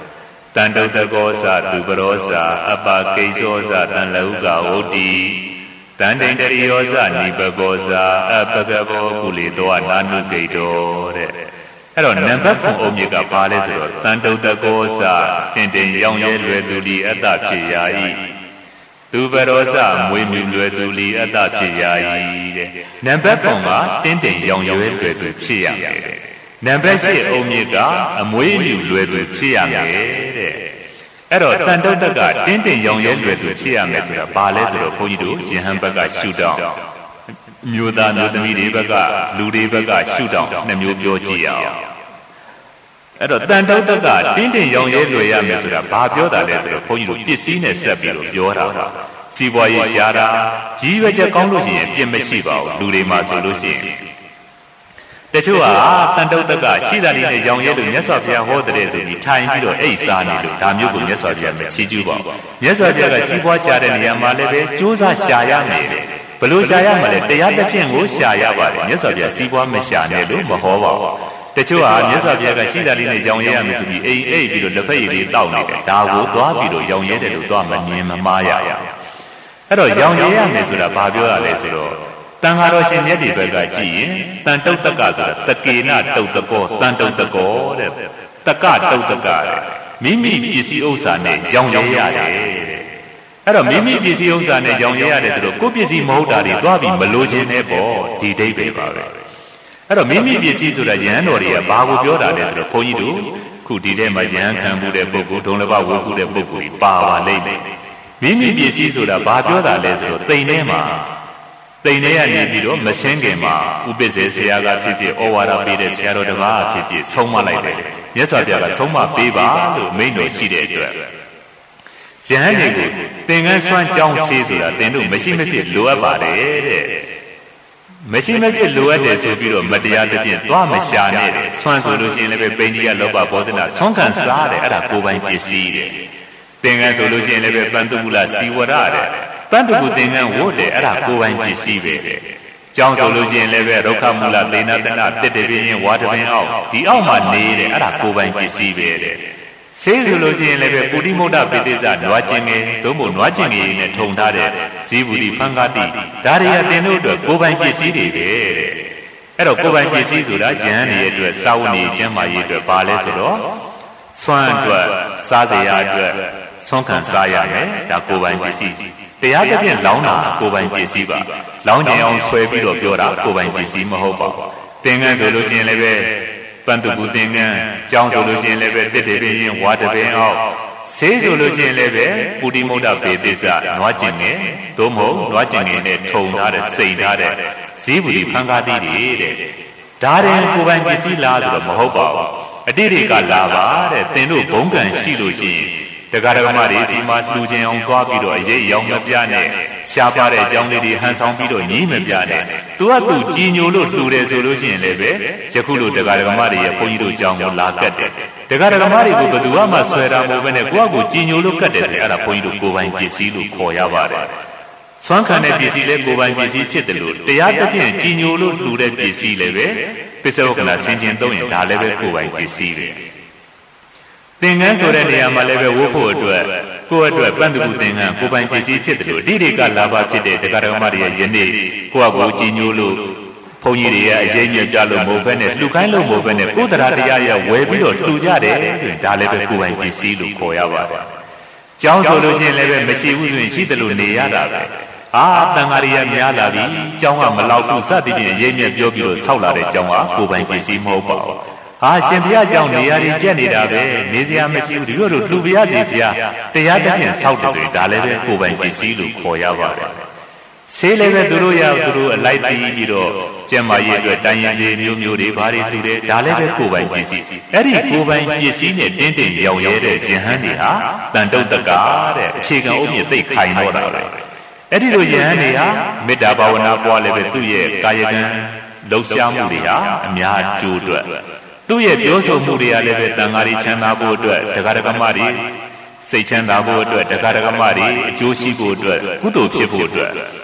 တန်တုတ္တကောဇာသူပရောဇာအပကိစ္စောဇာတန်လဟုကဝုတိတန်တိန်တရိယောဇနိပကောဇာအပကဘောကုလေတောနာနုဂိတောတဲ့အဲ့တော့နံပါတ်ခုံအုပ်မြစ်ကဘာလဲဆိုတော့တန်တုတ္တကောဇာတင်တင်ရောင်ရဲလွယ်သူလီအတ္တဖြစ်ရာဤသူပရောဇမွေးမြူလွယ်သူလီအတ္တဖြစ်ရာဤတဲ့နံပါတ်ခုံကတင်းတင်ရောင်ရဲလွယ်သူဖြစ်ရမယ်တဲ့နံပါတ်ရှိအုပ်မြစ်ကအမွေးမြူလွယ်သူဖြစ်ရမယ်တဲ့အဲ့တော့တန်တုတ္တကတင်းတင်ရောင်ရဲလွယ်သူဖြစ်ရမယ်ဆိုတာဘာလဲဆိုတော့ဘုန်းကြီးတို့ယဟန်ဘက်ကရှုထောင့်မျိုးသားမျိုးသမီးတွေဘက်ကလူတွေဘက်ကရှုထောင့်နှစ်မျိုးပြောကြည့်ရအောင်အဲ့တော့တန်တုတ္တကတင်းတင်ရောင်ရဲလွယ်ရမယ်ဆိုတာဘာပြောတာလဲဆိုတော့ဘုန်းကြီးတို့ပစ္စည်းနဲ့ဆက်ပြီးတော့ပြောတာပါစီးပွားရေးရှားတာကြီးရွယ်ချက်ကောင်းလို့ရှိရင်ပြစ်မရှိပါဘူးလူတွေမှာဆိုလို့ရှိရင်တချို့ဟာတန်တုတ္တကရှိတာလေးနဲ့ရောင်ရဲလို့မြတ်စွာဘုရားဟောတဲ့ဆိုပြီးထိုင်ပြီးတော့အိတ်စားနေလို့ဒါမျိုးကိုမြတ်စွာဘုရားမချီးကျူးပါဘူးမြတ်စွာဘုရားကစီးပွားရှားတဲ့နေရာမှာလည်းပဲကြိုးစားရှာရမယ်ဘလို့ရှာရမှာလဲတရားတစ်ဖြင့်ကိုရှာရပါတယ်မြတ်စွာဘုရားစီးပွားမရှာနဲ့လို့မဟောပါဘူးတချို့ဟာမြတ်စွာဘုရားကရှိတာလေးနဲ့ရောင်ရဲရမယ်ဆိုပြီးအိမ်အိတ်ပြီးတော့လက်ဖက်ရည်လေးတောက်နေတယ်ဒါကိုသွားပြီးတော့ရောင်ရဲတယ်လို့သွားမမြင်မမှားရအဲ့တော့ရောင်ရဲရမယ်ဆိုတာဘာပြောရလဲဆိုတော့တန်ဃာတော်ရှင်မြတ်ဒီဘက်ကကြည့်ရင်တန်တုတ္တကဆိုတာတကေနတုတ်တကောတန်တုတ္တကောတဲ့တကတုတ်တကတဲ့မိမိပစ္စည်းဥစ္စာနဲ့ရောင်ရဲရတယ်တဲ့အဲ့တော့မိမိပစ္စည်းဥစ္စာနဲ့ရောင်ရဲရတယ်ဆိုတော့ကိုယ့်ပစ္စည်းမဟုတ်တာတွေသွားပြီးမလိုချင်တဲ့ပေါ့ဒီဒိဋ္ဌိပဲပါပဲအဲ့တော့မိမိပစ္စည်းဆိုတာယဟန်တော်တွေကဘာကိုပြောတာလဲဆိုတော့ဘုန်းကြီးတို့ခုဒီထဲမှာယဟန်ခံမှုတဲ့ပုဂ္ဂိုလ်ဒုံလဘဝုခုတဲ့ပုဂ္ဂိုလ်ကြီးပါပါလိမ့်မယ်မိမိပစ္စည်းဆိုတာဘာပြောတာလဲဆိုတော့တိမ်ထဲမှာတိမ်ထဲကနေပြီးတော့မရှင်းခင်မှာဥပ္ပဇေဆရာကဖြစ်ဖြစ်ဩဝါဒပေးတဲ့ဆရာတော်တစ်ပါးဖြစ်ဖြစ်ဆုံးမလိုက်တယ်မြတ်စွာဘုရားကဆုံးမပေးပါလို့မိန့်တော်ရှိတဲ့အတွက်ယဟန်တွေကိုသင်္ကန်းဆွမ်းကြောင်းသေးဆိုတာသင်တို့မရှိမဖြစ်လိုအပ်ပါတယ်တဲ့မရှိမဖြစ်လိုအပ်တယ်ဆိုပြီးတော့မတရားသဖြင့်သွားမရှာနဲ့တဲ့ဆွမ်းဆိုလို့ရှိရင်လည်းပဲပိန္ဒိယလောဘဘောဓနာဆွမ်းခံစားတယ်အဲ့ဒါကိုယ်ပိုင်ပစ္စည်းတဲ့သင်္ကန်းဆိုလို့ရှိရင်လည်းပဲပန္တုကုလစီဝရတဲ့ပန္တုကုသင်္ကန်းဝတ်တယ်အဲ့ဒါကိုယ်ပိုင်ပစ္စည်းပဲတဲ့ကျောင်းဆိုလို့ရှိရင်လည်းပဲရုက္ခမူလသေနတနာတစ်တပြင်းချင်းဝါတပင်အောက်ဒီအောက်မှာနေတယ်အဲ့ဒါကိုယ်ပိုင်ပစ္စည်းပဲတဲ့ဆေးဆိုလို့ရှိရင်လည်းပဲပုရိမုဒ္ဒပိဋိစ္စနွားကျင်ငယ်သို့မဟုတ်နွားကျင်ငယ်နဲ့ထုံထားတဲ့ဇီဝတိဖန်ကာတိဒါတွေကတင်တို့အတွက်ကိုယ်ပိုင်ပစ္စည်းတွေပဲတဲ့အဲ့တော့ကိုယ်ပိုင်ပစ္စည်းဆိုတာယဟန်တွေအတွက်စာဝတ်နေကျမ်းမာရေးအတွက်ပါလဲဆိုတော့ဆွမ်းအတွက်စားစရာအတွက်ဆွမ်းခံစားရမယ်ဒါကိုယ်ပိုင်ပစ္စည်းတရားတစ်ဖြင့်လောင်းတာကိုယ်ပိုင်ပစ္စည်းပါလောင်းကြအောင်ဆွဲပြီးတော့ပြောတာကိုယ်ပိုင်ပစ္စည်းမဟုတ်ပါဘူးသင်္ကန်းဆိုလို့ရှိရင်လည်းပဲပန္တုကုသင်္ကန်းကျောင်းဆိုလို့ရှိရင်လည်းပဲတစ်တပင်းရင်ဝါတပင်းအောက်ဆေးဆိုလို့ရှိရင်လည်းပဲပုရိမုဒ္ဒပေသစ္စနွားကျင်ငယ်သို့မဟုတ်နွားကျင်ငယ်နဲ့ထုံထားတဲ့စိန်ထားတဲ့ဇီဝတိဖန်ကားတိတွေတဲ့ဒါရင်ကိုယ်ပိုင်ပစ္စည်းလားဆိုတော့မဟုတ်ပါဘူးအတိတွေကလာပါတဲ့သင်တို့ဘုံကံရှိလို့ရှိရင်တရားဓမ္မတွေဒီမှာလှူခြင်းအောင်သွားပြီးတော့အရေးရောင်မပြနဲ့ရှားပါတဲ့အကြောင်းလေးတွေဟန်ဆောင်ပြီးတော့ညီးမပြနဲ့သူကသူကြည်ညိုလို့လှူတယ်ဆိုလို့ရှိရင်လည်းပဲယခုလိုတရားဓမ္မတွေရဲ့ဘုန်းကြီးတို့ကြောင်းကိုလာကတ်တယ်တရားဓမ္မတွေကိုဘယ်သူမှဆွဲတာမဟုတ်ဘဲနဲ့ကိုယ့်အကိုကြည်ညိုလို့ကတ်တယ်ဆိုအဲ့ဒါဘုန်းကြီးတို့ကိုယ်ပိုင်ပစ္စည်းလို့ခေါ်ရပါတယ်ဆွမ်းခံတဲ့ပစ္စည်းလည်းကိုယ်ပိုင်ပစ္စည်းဖြစ်တယ်လို့တရားတစ်ဖြင့်ကြည်ညိုလို့လှူတဲ့ပစ္စည်းလည်းပဲပစ္စဝကနာဆင်ခြင်သုံးရင်ဒါလည်းပဲကိုယ်ပိုင်ပစ္စည်းပဲသင်္ကန်းဆိုတဲ့နေရာမှာလည်းပဲဝတ်ဖို့အတွက်ကိုယ့်အတွက်ပန္တုကုသင်္ကန်းကိုယ်ပိုင်ပစ္စည်းဖြစ်တယ်လို့ဒီတွေကလာဘဖြစ်တဲ့တရားဓမ္မတွေရဲ့ယနေ့ကိုယ့်အကိုကြည်ညိုလို့ဘုန်းကြီးတွေရဲ့အရေးမြတ်ကြလို့မဟုတ်ဘဲနဲ့လှူခိုင်းလို့မဟုတ်ဘဲနဲ့ကိုယ်တရားတရားရဲ့ဝယ်ပြီးတော့လှူကြတယ်ဆိုရင်ဒါလည်းပဲကိုယ်ပိုင်ပစ္စည်းလို့ခေါ်ရပါတယ်။ကျောင်းဆိုလို့ရှိရင်လည်းပဲမရှိဘူးဆိုရင်ရှိတယ်လို့နေရတာပဲ။အာတန်ဃာရီရများလာပြီ။ကျောင်းကမလောက်ဘူးစသည်ဖြင့်အရေးမြတ်ပြောပြီးတော့ဆောက်လာတဲ့ကျောင်းကကိုယ်ပိုင်ပစ္စည်းမဟုတ်ပါဘူး။ဟာရှင်ဘုရားကြောင့်နေရာတွေကျက်နေတာပဲနေစရာမရှိဘူးဒီလိုတို့လှူပြရစီဘုရားတရားတစ်ဖြင့်ဆောက်တယ်ဒါလည်းပဲကိုယ်ပိုင်ပစ္စည်းလို့ခေါ်ရပါတယ်ဆေးလည်းပဲသူတို့ရသူတို့အလိုက်ပြီးပြီးတော့ကျက်မာရေးအတွက်တိုင်းရင်ကြီးမျိုးမျိုးတွေဘာတွေလှူတယ်ဒါလည်းပဲကိုယ်ပိုင်ပစ္စည်းအဲ့ဒီကိုယ်ပိုင်ပစ္စည်းနဲ့တင်းတင်းရောင်ရဲတဲ့ယဟန်တွေဟာတန်တုတ်တကာတဲ့အခြေခံအုပ်မြစ်သိခိုင်တော့တာပဲအဲ့ဒီလိုယဟန်တွေဟာမေတ္တာဘာဝနာပွားလည်းပဲသူ့ရဲ့ကာယကံလှုပ်ရှားမှုတွေဟာအများကျိုးအတွက်သူ့ရဲ့ပြောဆိုမှုတွေကလည်းပဲတန်ဃာတွေချမ်းသာဖို့အတွက်တရားဓမ္မတွေစိတ်ချမ်းသာဖို့အတွက်တရားဓမ္မတွေအကျိုးရှိဖို့အတွက်ကုသိုလ်ဖြစ်ဖို့အတွက်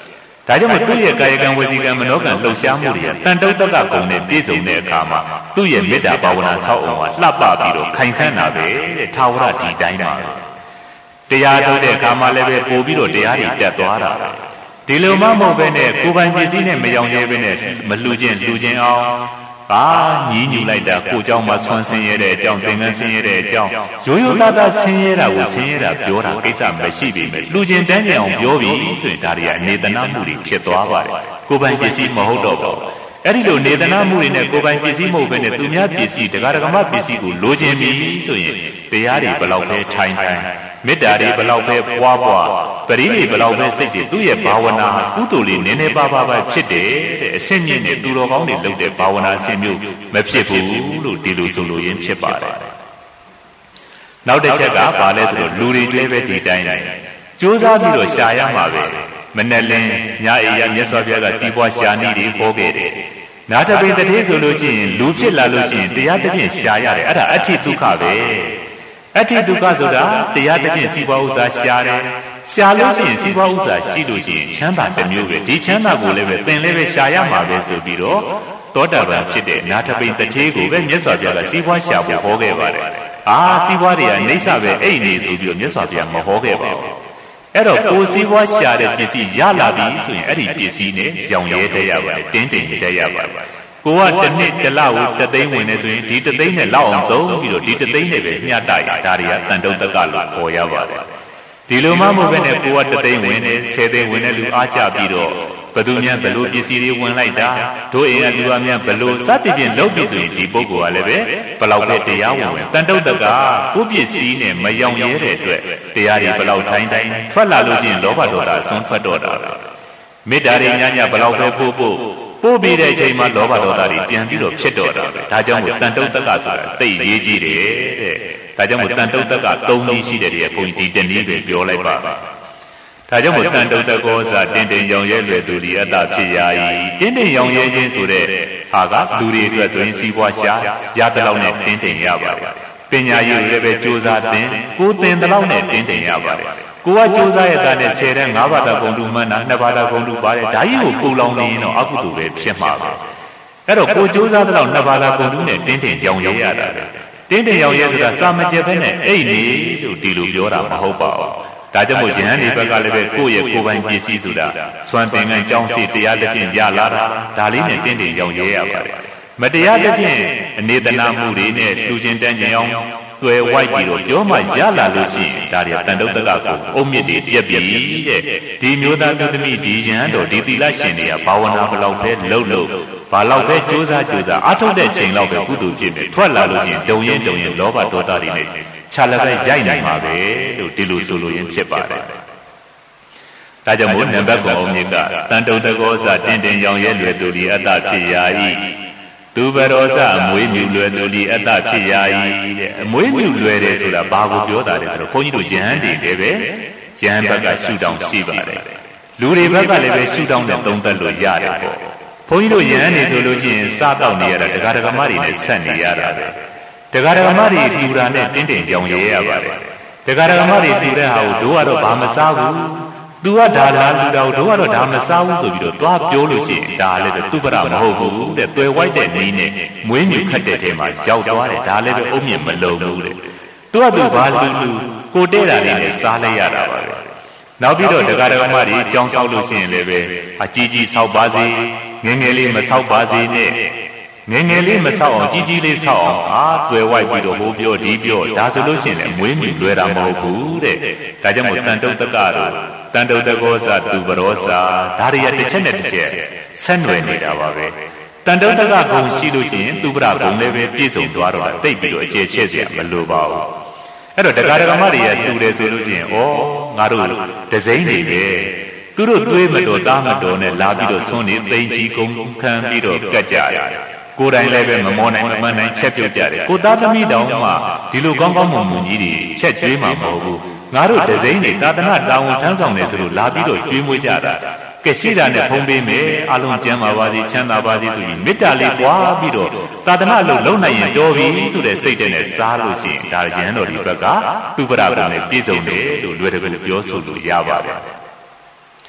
ဒါကြောင့်မို့သူ့ရဲ့ကာယကံဝစီကံမနောကံလှုပ်ရှားမှုတွေကတန်တုတ်တကကုံနဲ့ပြည့်စုံတဲ့အခါမှာသူ့ရဲ့မေတ္တာဘာဝနာဆောက်အောင်ကလှပပြီးတော့ခိုင်ခန့်တာပဲတဲ့ထာဝရဒီတိုင်းပါတရားထုတ်တဲ့အခါမှာလည်းပဲပို့ပြီးတော့တရားတွေတက်သွားတာဒီလိုမှမဟုတ်ပဲနဲ့ကိုယ်ပိုင်ပစ္စည်းနဲ့မယောင်ရဲပဲနဲ့မလှူခြင်းလှူခြင်းအောင်ဘာညီးညူလိုက်တာကိုเจ้าမှာဆွမ်းဆင်းရတဲ့အကြောင်းသင်္ကန်းဆင်းရတဲ့အကြောင်းရိုးရိုးသားသားဆင်းရဲတာကိုဆင်းရဲတာပြောတာကိစ္စမရှိပေမဲ့လူချင်းတန်းကျင်အောင်ပြောပြီးဆိုရင်ဒါတွေကနေသနာမှုတွေဖြစ်သွားပါတယ်ကိုယ်ပိုင်ပစ္စည်းမဟုတ်တော့ဘူးအဲ့ဒီလိုနေသနာမှုတွေနဲ့ကိုယ်ပိုင်ပစ္စည်းမဟုတ်ဘဲနဲ့သူများပစ္စည်းတရားဓမ္မပစ္စည်းကိုလိုချင်ပြီဆိုရင်တရားတွေဘယ်လောက်ပဲထိုင်ထိုင်မေတ္တာတွေဘယ်လောက်ပဲပွားပွားပရိတွေဘယ်လောက်ပဲစိတ်တွေသူ့ရဲ့ဘာဝနာကုသိုလ်လေးနည်းနည်းပါးပါးပဲဖြစ်တယ်တဲ့အရှင်းမြင့်နဲ့သူတော်ကောင်းတွေလုပ်တဲ့ဘာဝနာအရှင်းမျိုးမဖြစ်ဘူးလို့ဒီလိုဆိုလိုရင်းဖြစ်ပါတယ်နောက်တစ်ချက်ကဘာလဲဆိုတော့လူတွေလည်းပဲဒီတိုင်းတိုင်းကြိုးစားပြီးတော့ရှာရမှာပဲမနဲ့လင်းညအေးရမြတ်စွာဘုရားကစီးပွားရှာနည်းတွေဟောခဲ့တယ်နာတပိတတိဆိုလို့ရှိရင်လူဖြစ်လာလို့ရှိရင်တရားတစ်ဖြင့်ရှာရတယ်အဲ့ဒါအဋ္ဌိဒုက္ခပဲအဋ္ဌိဒုက္ခဆိုတာတရားတစ်ဖြင့်စီးပွားဥစ္စာရှာတယ်ရှာလို့ရှိရင်စီးပွားဥစ္စာရှိလို့ရှိရင်ချမ်းသာတစ်မျိုးပဲဒီချမ်းသာကိုလည်းပဲသင်လည်းပဲရှာရမှာပဲဆိုပြီးတော့သောတာပန်ဖြစ်တဲ့နာတပိတတိကိုပဲမြတ်စွာဘုရားကစီးပွားရှာဖို့ဟောခဲ့ပါတယ်အာစီးပွားတွေကအိဋ္ဌပဲအိတ်နေဆိုပြီးတော့မြတ်စွာဘုရားမဟောခဲ့ပါဘူးအဲ့တော့ကိုယ်စည်းပွားရှာတဲ့ပစ္စည်းရလာပြီဆိုရင်အဲ့ဒီပစ္စည်းနဲ့ရောင်ရဲတဲ့ရပါတယ်တင်းတင်းတဲ့ရပါတယ်ကိုကတစ်နှစ်တစ်လကိုတစ်သိန်းဝင်နေဆိုရင်ဒီတစ်သိန်းနဲ့လောက်အောင်သုံးပြီးတော့ဒီတစ်သိန်းနဲ့ပဲမျှတရဒါတွေကတန်တုတ်တကလို့ခေါ်ရပါတယ်ဒီလိုမှမဟုတ်ဘဲနဲ့ကိုကတစ်သိန်းဝင်နေဆယ်သိန်းဝင်နေလူအားကြပြီးတော့ဘသူများဘလို့ပစ္စည်းတွေဝင်လိုက်တာတို့အိမ်ကလူအများဘလို့စသဖြင့်လုပ်ပြီးဆိုရင်ဒီပုဂ္ဂိုလ်ကလည်းပဲဘလောက်ပဲတရားဝင်ဝင်တန်တုတ်တကကိုပစ္စည်းနဲ့မယောင်ရဲတဲ့အတွက်တရားတွေဘလောက်တိုင်းတိုင်းထွက်လာလို့ရှိရင်လောဘဒေါသအစွန်းထွက်တော့တာမေတ္တာတွေညာညာဘလောက်ပဲပို့ပို့ပို့ပြီးတဲ့အချိန်မှာလောဘဒေါသတွေပြန်ပြီးတော့ဖြစ်တော့တာဒါကြောင့်မို့တန်တုတ်တကဆိုတာသိရေးကြည့်တယ်တဲ့ဒါကြောင့်မို့တန်တုတ်တကသုံးနည်းရှိတဲ့တည်းဘုန်းကြီးဒီတနည်းပဲပြောလိုက်ပါဒါကြောင့်မို့တန်တုတ်တကောစာတင်းတင်းရောင်ရဲလွယ်သူဒီအတ္တဖြစ်ရာဤတင်းတင်းရောင်ရဲခြင်းဆိုတဲ့ဟာကလူတွေအတွက်ဆိုရင်စီးပွားရှာရတဲ့လောက်နဲ့တင်းတင်းရပါတယ်ပညာရေးလည်းပဲကြိုးစားသင်ကိုသင်တဲ့လောက်နဲ့တင်းတင်းရပါတယ်ကိုကကြိုးစားရတဲ့နဲ့ဆယ်တဲ့ငါးဘာသာဂုဏ်တူမှန်းတာနှစ်ဘာသာဂုဏ်တူပါတယ်ဒါကြီးကိုပူလောင်နေရင်တော့အကုသိုလ်ပဲဖြစ်မှာပဲအဲ့တော့ကိုကြိုးစားတဲ့လောက်နှစ်ဘာသာဂုဏ်တူနဲ့တင်းတင်းရောင်ရဲရတာပဲတင်းတင်းရောင်ရဲဆိုတာစာမကျက်ပဲနဲ့အိတ်နေလို့ဒီလိုပြောတာမဟုတ်ပါဘူးဒါကြောင့်မို့ယဟန်ဒီဘက်ကလည်းပဲကိုယ့်ရဲ့ကိုယ်ပိုင်ပစ္စည်းဆိုတာစွမ်းသင်္ကန်းကြောင်းစီတရားတစ်ဖြင့်ရလာတာဒါလေးနဲ့တင်းတင်းရောင်ရဲရပါတယ်မတရားတစ်ဖြင့်အနေသနာမှုတွေနဲ့လူချင်းတန်းကျင်အောင်တွယ်ဝိုက်ပြီးတော့ပြောမှရလာလို့ရှိရင်ဒါတွေတန်တုတ်တကကိုအုံမြစ်တွေပြက်ပြီတဲ့ဒီမျိုးသားသူသမီးဒီယဟန်တော်ဒီသီလရှင်တွေကဘာဝနာဘလောက်ပဲလှုပ်လို့ဘာလောက်ပဲကြိုးစားကြိုးစားအထုတ်တဲ့ချိန်လောက်ပဲကုသိုလ်ဖြစ်မယ်ထွက်လာလို့ရှိရင်တုံရင်တုံရင်လောဘဒေါသတွေနဲ့ခြာလက်ပဲရိုက်နိုင်မှာပဲလို့ဒီလိုဆိုလိုရင်းဖြစ်ပါတယ်ဒါကြောင့်မို့နံပါတ်ကိုအုံမြစ်ကတန်တုတ်တကောစတင်းတင်းရောင်ရဲလွယ်သူဒီအတ္တဖြစ်ရာဤသူဘရောစအမွေးမြူလွယ်သူဒီအတ္တဖြစ်ရာဤတဲ့အမွေးမြူလွယ်တယ်ဆိုတာဘာကိုပြောတာလဲဆိုတော့ဘုန်းကြီးတို့ယဟန်တွေလည်းပဲယဟန်ဘက်ကရှုတောင်းရှိပါတယ်လူတွေဘက်ကလည်းပဲရှုတောင်းတဲ့သုံးသက်လို့ရတယ်ပေါ့ဘုန်းကြီးတို့ယဟန်တွေဆိုလို့ရှိရင်စားတော့နေရတာဒကာဒကမတွေနဲ့ဆက်နေရတာပဲဒကာဒကမတွေလှူတာနဲ့တင်းတင်းကြောင်ရဲရပါတယ်ဒကာဒကမတွေလှူတဲ့ဟာကိုတို့ကတော့ဘာမစားဘူးသူကဒါလာလူတော်တို့ကတော့ဒါမစားဘူးဆိုပြီးတော့သွားပြောလို့ရှိရင်ဒါလည်းပဲသူပရမဟုတ်ဘူးတဲ့သွယ်ဝိုက်တဲ့နည်းနဲ့မွေးမြူခတ်တဲ့ထဲမှာရောက်သွားတယ်ဒါလည်းပဲအုံမြင့်မလုံဘူးတဲ့သူကသူဘာလူလူကိုတဲ့တာလေးနဲ့စားလိုက်ရတာပါပဲနောက်ပြီးတော့ဒကာဒကမတွေကြောင်းဆောက်လို့ရှိရင်လည်းပဲအကြီးကြီးဆောက်ပါစေငယ်ငယ်လေးမဆောက်ပါစေနဲ့ငယ်ငယ်လေးမဆောက်အောင်ကြီးကြီးလေးဆောက်အောင်အာသွယ်ဝိုက်ပြီးတော့ဟိုပြောဒီပြောဒါဆိုလို့ရှိရင်လည်းမွေးမြူလွယ်တာမဟုတ်ဘူးတဲ့ဒါကြောင့်မို့တန်တုတ်တကတော့တန်တုတ်တကောစာသူဘရောစာဒါတွေကတစ်ချက်နဲ့တစ်ချက်ဆက်နွယ်နေတာပါပဲတန်တုတ်တကဂုံရှိလို့ရှိရင်သူပရဂုံလည်းပဲပြည့်စုံသွားတော့တိတ်ပြီးတော့အခြေချဲ့เสียမလိုပါဘူးအဲ့တော့ဒကာဒကမတွေရတူတယ်ဆိုလို့ရှိရင်ဩငါတို့ဒဇိမ့်နေပဲသူတို့သွေးမတော်သားမတော်နဲ့လာပြီးတော့သွန်းနေသိမ့်ကြီးကုန်ခံပြီးတော့ကတ်ကြရတယ်ကိုယ်တိုင်လည်းပဲမမောနိုင်မမှန်နိုင်ချက်ပြုတ်ကြတယ်ကိုသားသမီးတောင်မှဒီလိုကောင်းကောင်းမွန်မွန်ကြီးတွေချက်ကျွေးမှာမဟုတ်ဘူးငါတို့ဒဇိမ့်တွေသာသနာတာဝန်ထမ်းဆောင်နေသလိုလာပြီးတော့ကျွေးမွေးကြတာကဲရှိတာနဲ့ဖုံးပေးမယ်အလုံးကျမ်းပါပါစေချမ်းသာပါစေဆိုပြီးမေတ္တာလေးပွားပြီးတော့သာသနာလို့လုံနိုင်ရင်တော်ပြီဆိုတဲ့စိတ်နဲ့စားလို့ရှိရင်ဒါရဟန်းတော်ဒီဘက်ကသူပရပရနဲ့ပြည့်စုံတယ်လို့လွယ်တကူပြောဆိုလို့ရပါတယ်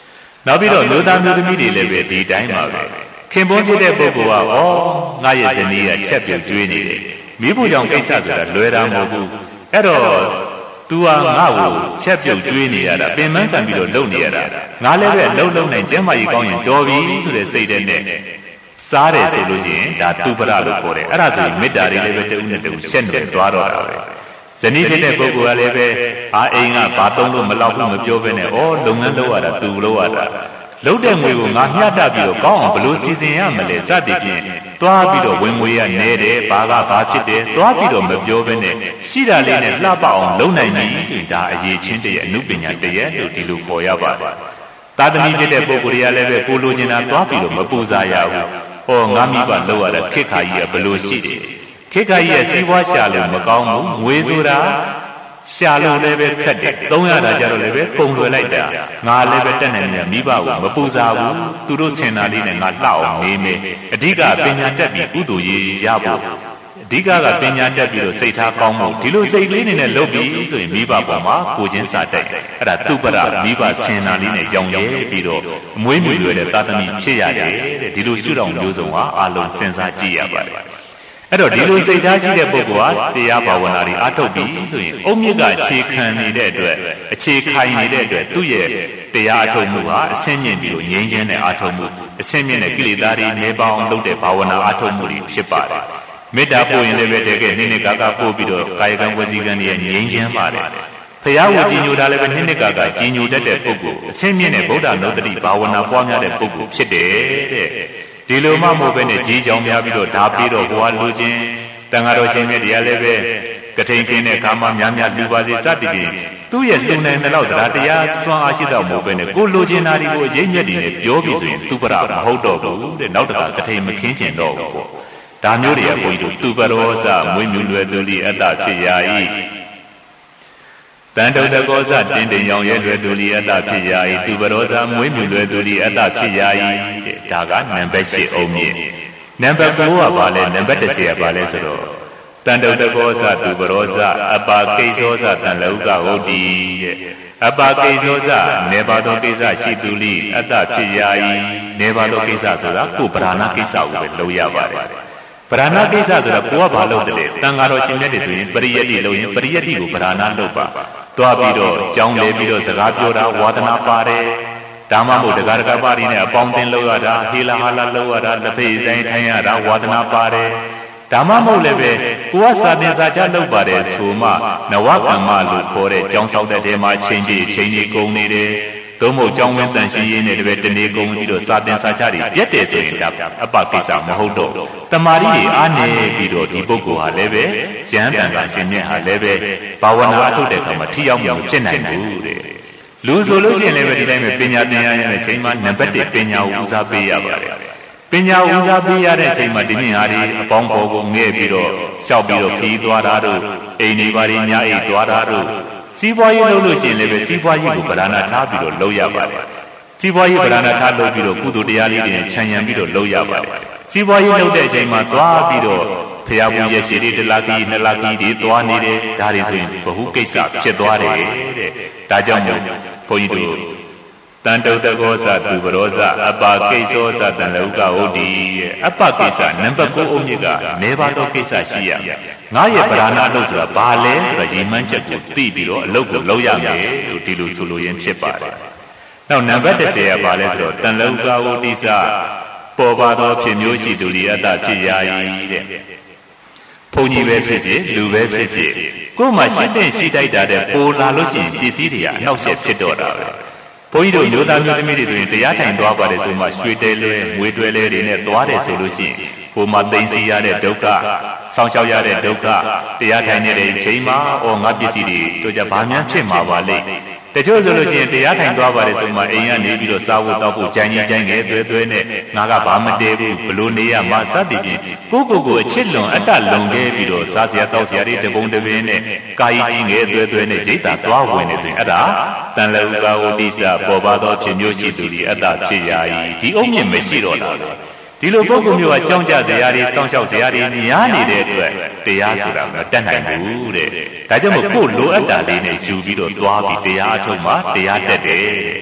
နောက်ပြီးတော့မျိုးသားမျိုးသမီးတွေလည်းပဲဒီတိုင်းပါပဲခင်ပွန်းဖြစ်တဲ့ပုဂ္ဂိုလ်ကဩငါရဲ့ဇနီးကချက်ပြုတ်ကျွေးနေတယ်မိဖို့ကြောင့်ကိစ္စဆိုတာလွယ်တာမဟုတ်ဘူးအဲ့တော့ तू ဟာငါ့ကိုချက်ပြုတ်ကျွေးနေရတာပင်မခံပြီးတော့လုံနေရတာငါလည်းပဲလုံလုံနိုင်ကျမ်းမာရေးကောင်းရင်တော်ပြီဆိုတဲ့စိတ်နဲ့စားတယ်ဆိုလို့ရှိရင်ဒါသူပရလို့ခေါ်တယ်အဲ့ဒါဆိုရင်မေတ္တာတွေလည်းပဲတဦးနဲ့တဦးဆက်နေသွားတော့တာပဲဇနီးဖြစ်တဲ့ပုဂ္ဂိုလ်ကလည်းပဲအာအိမ်ကဘာသုံးလို့မလောက်ဘူးမပြောဘဲနဲ့ဩလုပ်ငန်းလုပ်ရတာသူလုပ်ရတာလုပ်တဲ့ငွေကိုငါမျှတပြီးတော့ကောင်းအောင်ဘလို့စီစဉ်ရမလဲစသည်ဖြင့်သွားပြီးတော့ဝင်ငွေရနဲတယ်ဘာကဘာဖြစ်တယ်သွားပြီးတော့မပြောဘဲနဲ့ရှိတာလေးနဲ့လှပအောင်လုပ်နိုင်ပြီဆိုရင်ဒါအရေးချင်းတည်းရဲ့အနုပညာတည်းရဲ့လို့ဒီလိုပေါ်ရပါတယ်သာသမီဖြစ်တဲ့ပုဂ္ဂိုလ်တွေကလည်းပဲကိုလိုချင်တာသွားပြီးတော့မပူစားရဘူးဟောငါမိဘလုပ်ရတဲ့ခေတ်ခါကြီးကဘလို့ရှိတယ်ခေတ်ခါကြီးရဲ့စီးပွားရှာလို့မကောင်းဘူးငွေဆိုတာရှာလို့လည်းပဲခက်တယ်သုံးရတာကြတော့လည်းပဲပုံလွယ်လိုက်တာငါလည်းပဲတက်နိုင်တယ်မိဘကိုမပူစားဘူးသူတို့ဆင်တာလေးနဲ့ငါလှအောင်မေးမေးအဓိကပညာတက်ပြီးကုသိုလ်ရေးရဖို့အဓိကကပညာတက်ပြီးတော့စိတ်ထားကောင်းဖို့ဒီလိုစိတ်လေးနဲ့လုပ်ပြီးဆိုရင်မိဘပေါ်မှာကိုချင်းစာတိုက်အဲ့ဒါသူပရမိဘဆင်တာလေးနဲ့ကြောင်ရဲပြီးတော့အမွေးမြူလွယ်တဲ့သာသမီဖြစ်ရတယ်တဲ့ဒီလိုရှုထောင့်မျိုးစုံဟာအလုံးစဉ်းစားကြည့်ရပါတယ်အဲ့တော့ဒီလိုစိတ်ထားရှိတဲ့ပုဂ္ဂိုလ်ဟာတရားဘာဝနာတွေအားထုတ်ပြီးဆိုရင်အုတ်မြစ်ကအခြေခံနေတဲ့အတွက်အခြေခိုင်နေတဲ့အတွက်သူ့ရဲ့တရားအားထုတ်မှုဟာအဆင့်မြင့်ပြီးတော့ငြိမ်းချမ်းတဲ့အားထုတ်မှုအဆင့်မြင့်တဲ့ကိလေသာတွေနေပေါင်းလုပ်တဲ့ဘာဝနာအားထုတ်မှုတွေဖြစ်ပါတယ်မေတ္တာပို့ရင်လည်းပဲတကယ်နိမ့်နိကာကပို့ပြီးတော့ကာယကံဝစီကံတွေငြိမ်းချမ်းပါတယ်ဘုရားဝကြည်ညိုတာလည်းပဲနိမ့်နိကာကကြည်ညိုတတ်တဲ့ပုဂ္ဂိုလ်အဆင့်မြင့်တဲ့ဗုဒ္ဓနုတ္တိဘာဝနာပွားများတဲ့ပုဂ္ဂိုလ်ဖြစ်တယ်တဲ့ဒီလိုမှမဟုတ်ပဲနဲ့ကြီးကြောင်များပြီးတော့ဓာပြီးတော့ဘဝလူချင်းတန်ဃာတော်ရှင်မြတ်တရားလည်းပဲကထိန်ခင်းတဲ့အခါမှာများများလူပါစေစသည်ဖြင့်သူ့ရဲ့လူနိုင်တဲ့လောက်တရားတရားစွမ်းအားရှိတော့မဟုတ်ပဲနဲ့ကိုလူချင်းသားတွေကိုအရေးမြတ်တွေနဲ့ပြောပြီးဆိုရင်သူပရမဟုတ်တော့ဘူးတဲ့နောက်တခါကထိန်မခင်းကျင်တော့ဘူးပေါ့ဒါမျိုးတွေကဘုန်းကြီးတို့သူပရောစမွေးမြူလွယ်သူလိအတ္တဖြစ်ရာ၏တန်တုတ်တကောစတင်းတင်ရောင်ရဲလွယ်သူလိအတ္တဖြစ်ရာ၏သူပရောစမွေးမြူလွယ်သူလိအတ္တဖြစ်ရာ၏တဲ့ဒါကနံပါတ်၈အုံးမြင့်နံပါတ်၉ကဘာလဲနံပါတ်၁၀ကဘာလဲဆိုတော့တန်တုတ်တကောစသူပရောစအပါကိသောစတန်လဟုကဟုတ်တိတဲ့အပါကိသောစနေပါသောကိစ္စရှိသူလိအတ္တဖြစ်ရာ၏နေပါသောကိစ္စဆိုတာကိုဗราဏကိစ္စကိုပဲလုပ်ရပါတယ်ဗราဏကိစ္စဆိုတာကိုကဘာလုပ်တယ်လဲတန်ဃာတော်ရှင်မြတ်တွေဆိုရင်ပရိယတ္တိလုပ်ရင်ပရိယတ္တိကိုဗราဏလုပ်ပါသွားပြီးတော့ကြောင်းလဲပြီးတော့စကားပြောတာဝါဒနာပါတယ်ဒါမှမဟုတ်တရားကပါရီနဲ့အပေါင်းတင်လို့ရတာဟေလာဟာလာလို့ရတာလက်ဖေးဆိုင်ထိုင်ရတာဝါဒနာပါတယ်ဒါမှမဟုတ်လည်းပဲကိုကစာသင်စာချလုပ်ပါတယ်ဆိုမှနဝကမ္မလို့ခေါ်တဲ့ကြောင်းဆောက်တဲ့တဲမှာချိန်ကြီးချိန်ကြီးကုန်နေတယ်သို့မဟုတ်ကြောင်းဝင်းတန်ရှင်းရင်းနဲ့တပည့်တနေ့ကုန်ပြီးတော့စာသင်စာချတွေပြတ်တယ်ဆိုရင်ဒါအပကိစ္စမဟုတ်တော့တမာရီတွေအားနေပြီးတော့ဒီပုဂ္ဂိုလ်ဟာလည်းပဲဉာဏ်တန်ခါရှင်မြတ်ဟာလည်းပဲဘာဝနာအထုတ်တဲ့အခါမှာထိရောက်မြောင်ဖြစ်နိုင်ဘူးတဲ့လူဆိုလို့ရှိရင်လည်းပဲဒီတိုင်းပဲပညာသင်ရတဲ့ချိန်မှာနံပါတ်၁ပညာကိုဦးစားပေးရပါတယ်ပညာဦးစားပေးရတဲ့ချိန်မှာဒီမြင်ဟာဒီအပေါင်းပေါ်ကိုငဲ့ပြီးတော့လျှောက်ပြီးတော့ခီးသွားတာတို့အိမ်နေပါရီညာအိတ်သွားတာတို့စီးပွားရေးလုပ်လို့ရှိရင်လည်းပဲစီးပွားရေးကိုဗราဏထားပြီးတော့လုပ်ရပါတယ်စီးပွားရေးဗราဏထားလုပ်ပြီးတော့ကုသိုလ်တရားလေးတွေနဲ့ခြံရံပြီးတော့လုပ်ရပါတယ်စီးပွားရေးလုပ်တဲ့အချိန်မှာသွားပြီးတော့ဖျားဘူးရဲ့ရှိတွေတလားကြီးနှစ်လားကြီးတွေသွားနေတယ်ဒါတွေဆိုရင်ဘ ഹു ကိစ္စဖြစ်သွားတယ်တဲ့ဒါကြောင့်မို့ဘုန်းကြီးတို့တန်တုတ်တကောစသူပရောစအပါကိသောစတန်လဟုကဟုတ်ဒီရဲ့အပကိစ္စနံပါတ်၉အုပ်မြစ်ကနေပါတော့ကိစ္စရှိရငါရဲ့ဗราဏအလုပ်ဆိုတာဘာလဲဆိုတော့ရည်မှန်းချက်ကိုသိပြီးတော့အလုပ်ကိုလုပ်ရမယ်လို့ဒီလိုဆိုလိုရင်းဖြစ်ပါတယ်နောက်နံပါတ်၁၀ကဘာလဲဆိုတော့တန်လဟုကဟုတ်ဒီစပေါ်ပါသောဖြစ်မျိုးရှိသူတွေအတ္တဖြစ်ရာ၏တဲ့ဘုန်းကြီးပဲဖြစ်ဖြစ်လူပဲဖြစ်ဖြစ်ကိုယ်မှရှိတဲ့ရှိတိုက်တာတဲ့ပိုလာလို့ရှိရင်ပစ္စည်းတွေကအနောက်ဆက်ဖြစ်တော့တာပဲဘုန်းကြီးတို့မျိုးသားမျိုးသမီးတွေဆိုရင်တရားထိုင်သွားပါတယ်ဆိုမှရွှေတဲလဲငွေတွဲလဲတွေနဲ့သွားတယ်ဆိုလို့ရှိရင်ဟိုမှာသိသိရတဲ့ဒုက္ခဆောင်းချောက်ရတဲ့ဒုက္ခတရားထိုင်နေတဲ့အချိန်မှာအော်ငါပစ္စည်းတွေတို့ကြဘာများဖြစ်မှာပါလိမ့်တချို့ဆိုလို့ရှိရင်တရားထိုင်သွားပါတယ်ဆိုမှအိမ်ကနေပြီးတော့စားဖို့တောက်ဖို့ကြမ်းကြီးကြမ်းငယ်သွဲသွဲနဲ့ငါကဘာမတည်ဘူးဘလို့နေရမှာစသည်ဖြင့်ကိုကိုကိုအချစ်လွန်အတ္တလွန်ခဲ့ပြီးတော့စားစရာတောက်စရာတွေတပုံတပင်နဲ့ကာယကြီးငယ်သွဲသွဲနဲ့ဒိဋ္ဌာသွားဝင်နေဆိုရင်အဲ့ဒါတန်လဟုကာဝတိစပေါ်ပါသောဖြစ်မျိုးရှိသူဒီအတ္တဖြစ်ရာ၏ဒီအုံမြင့်မရှိတော့တာဒီလိုပုဂ္ဂိုလ်မျိုးကကြောင်းကြစရာတွေစောင့်ရှောက်စရာတွေများနေတဲ့အတွက်တရားဆိုတာမတတ်နိုင်ဘူးတဲ့ဒါကြောင့်မို့ကိုယ်လိုအပ်တာလေးနဲ့ယူပြီးတော့သွားပြီးတရားအထုတ်မှတရားတက်တယ်ယူ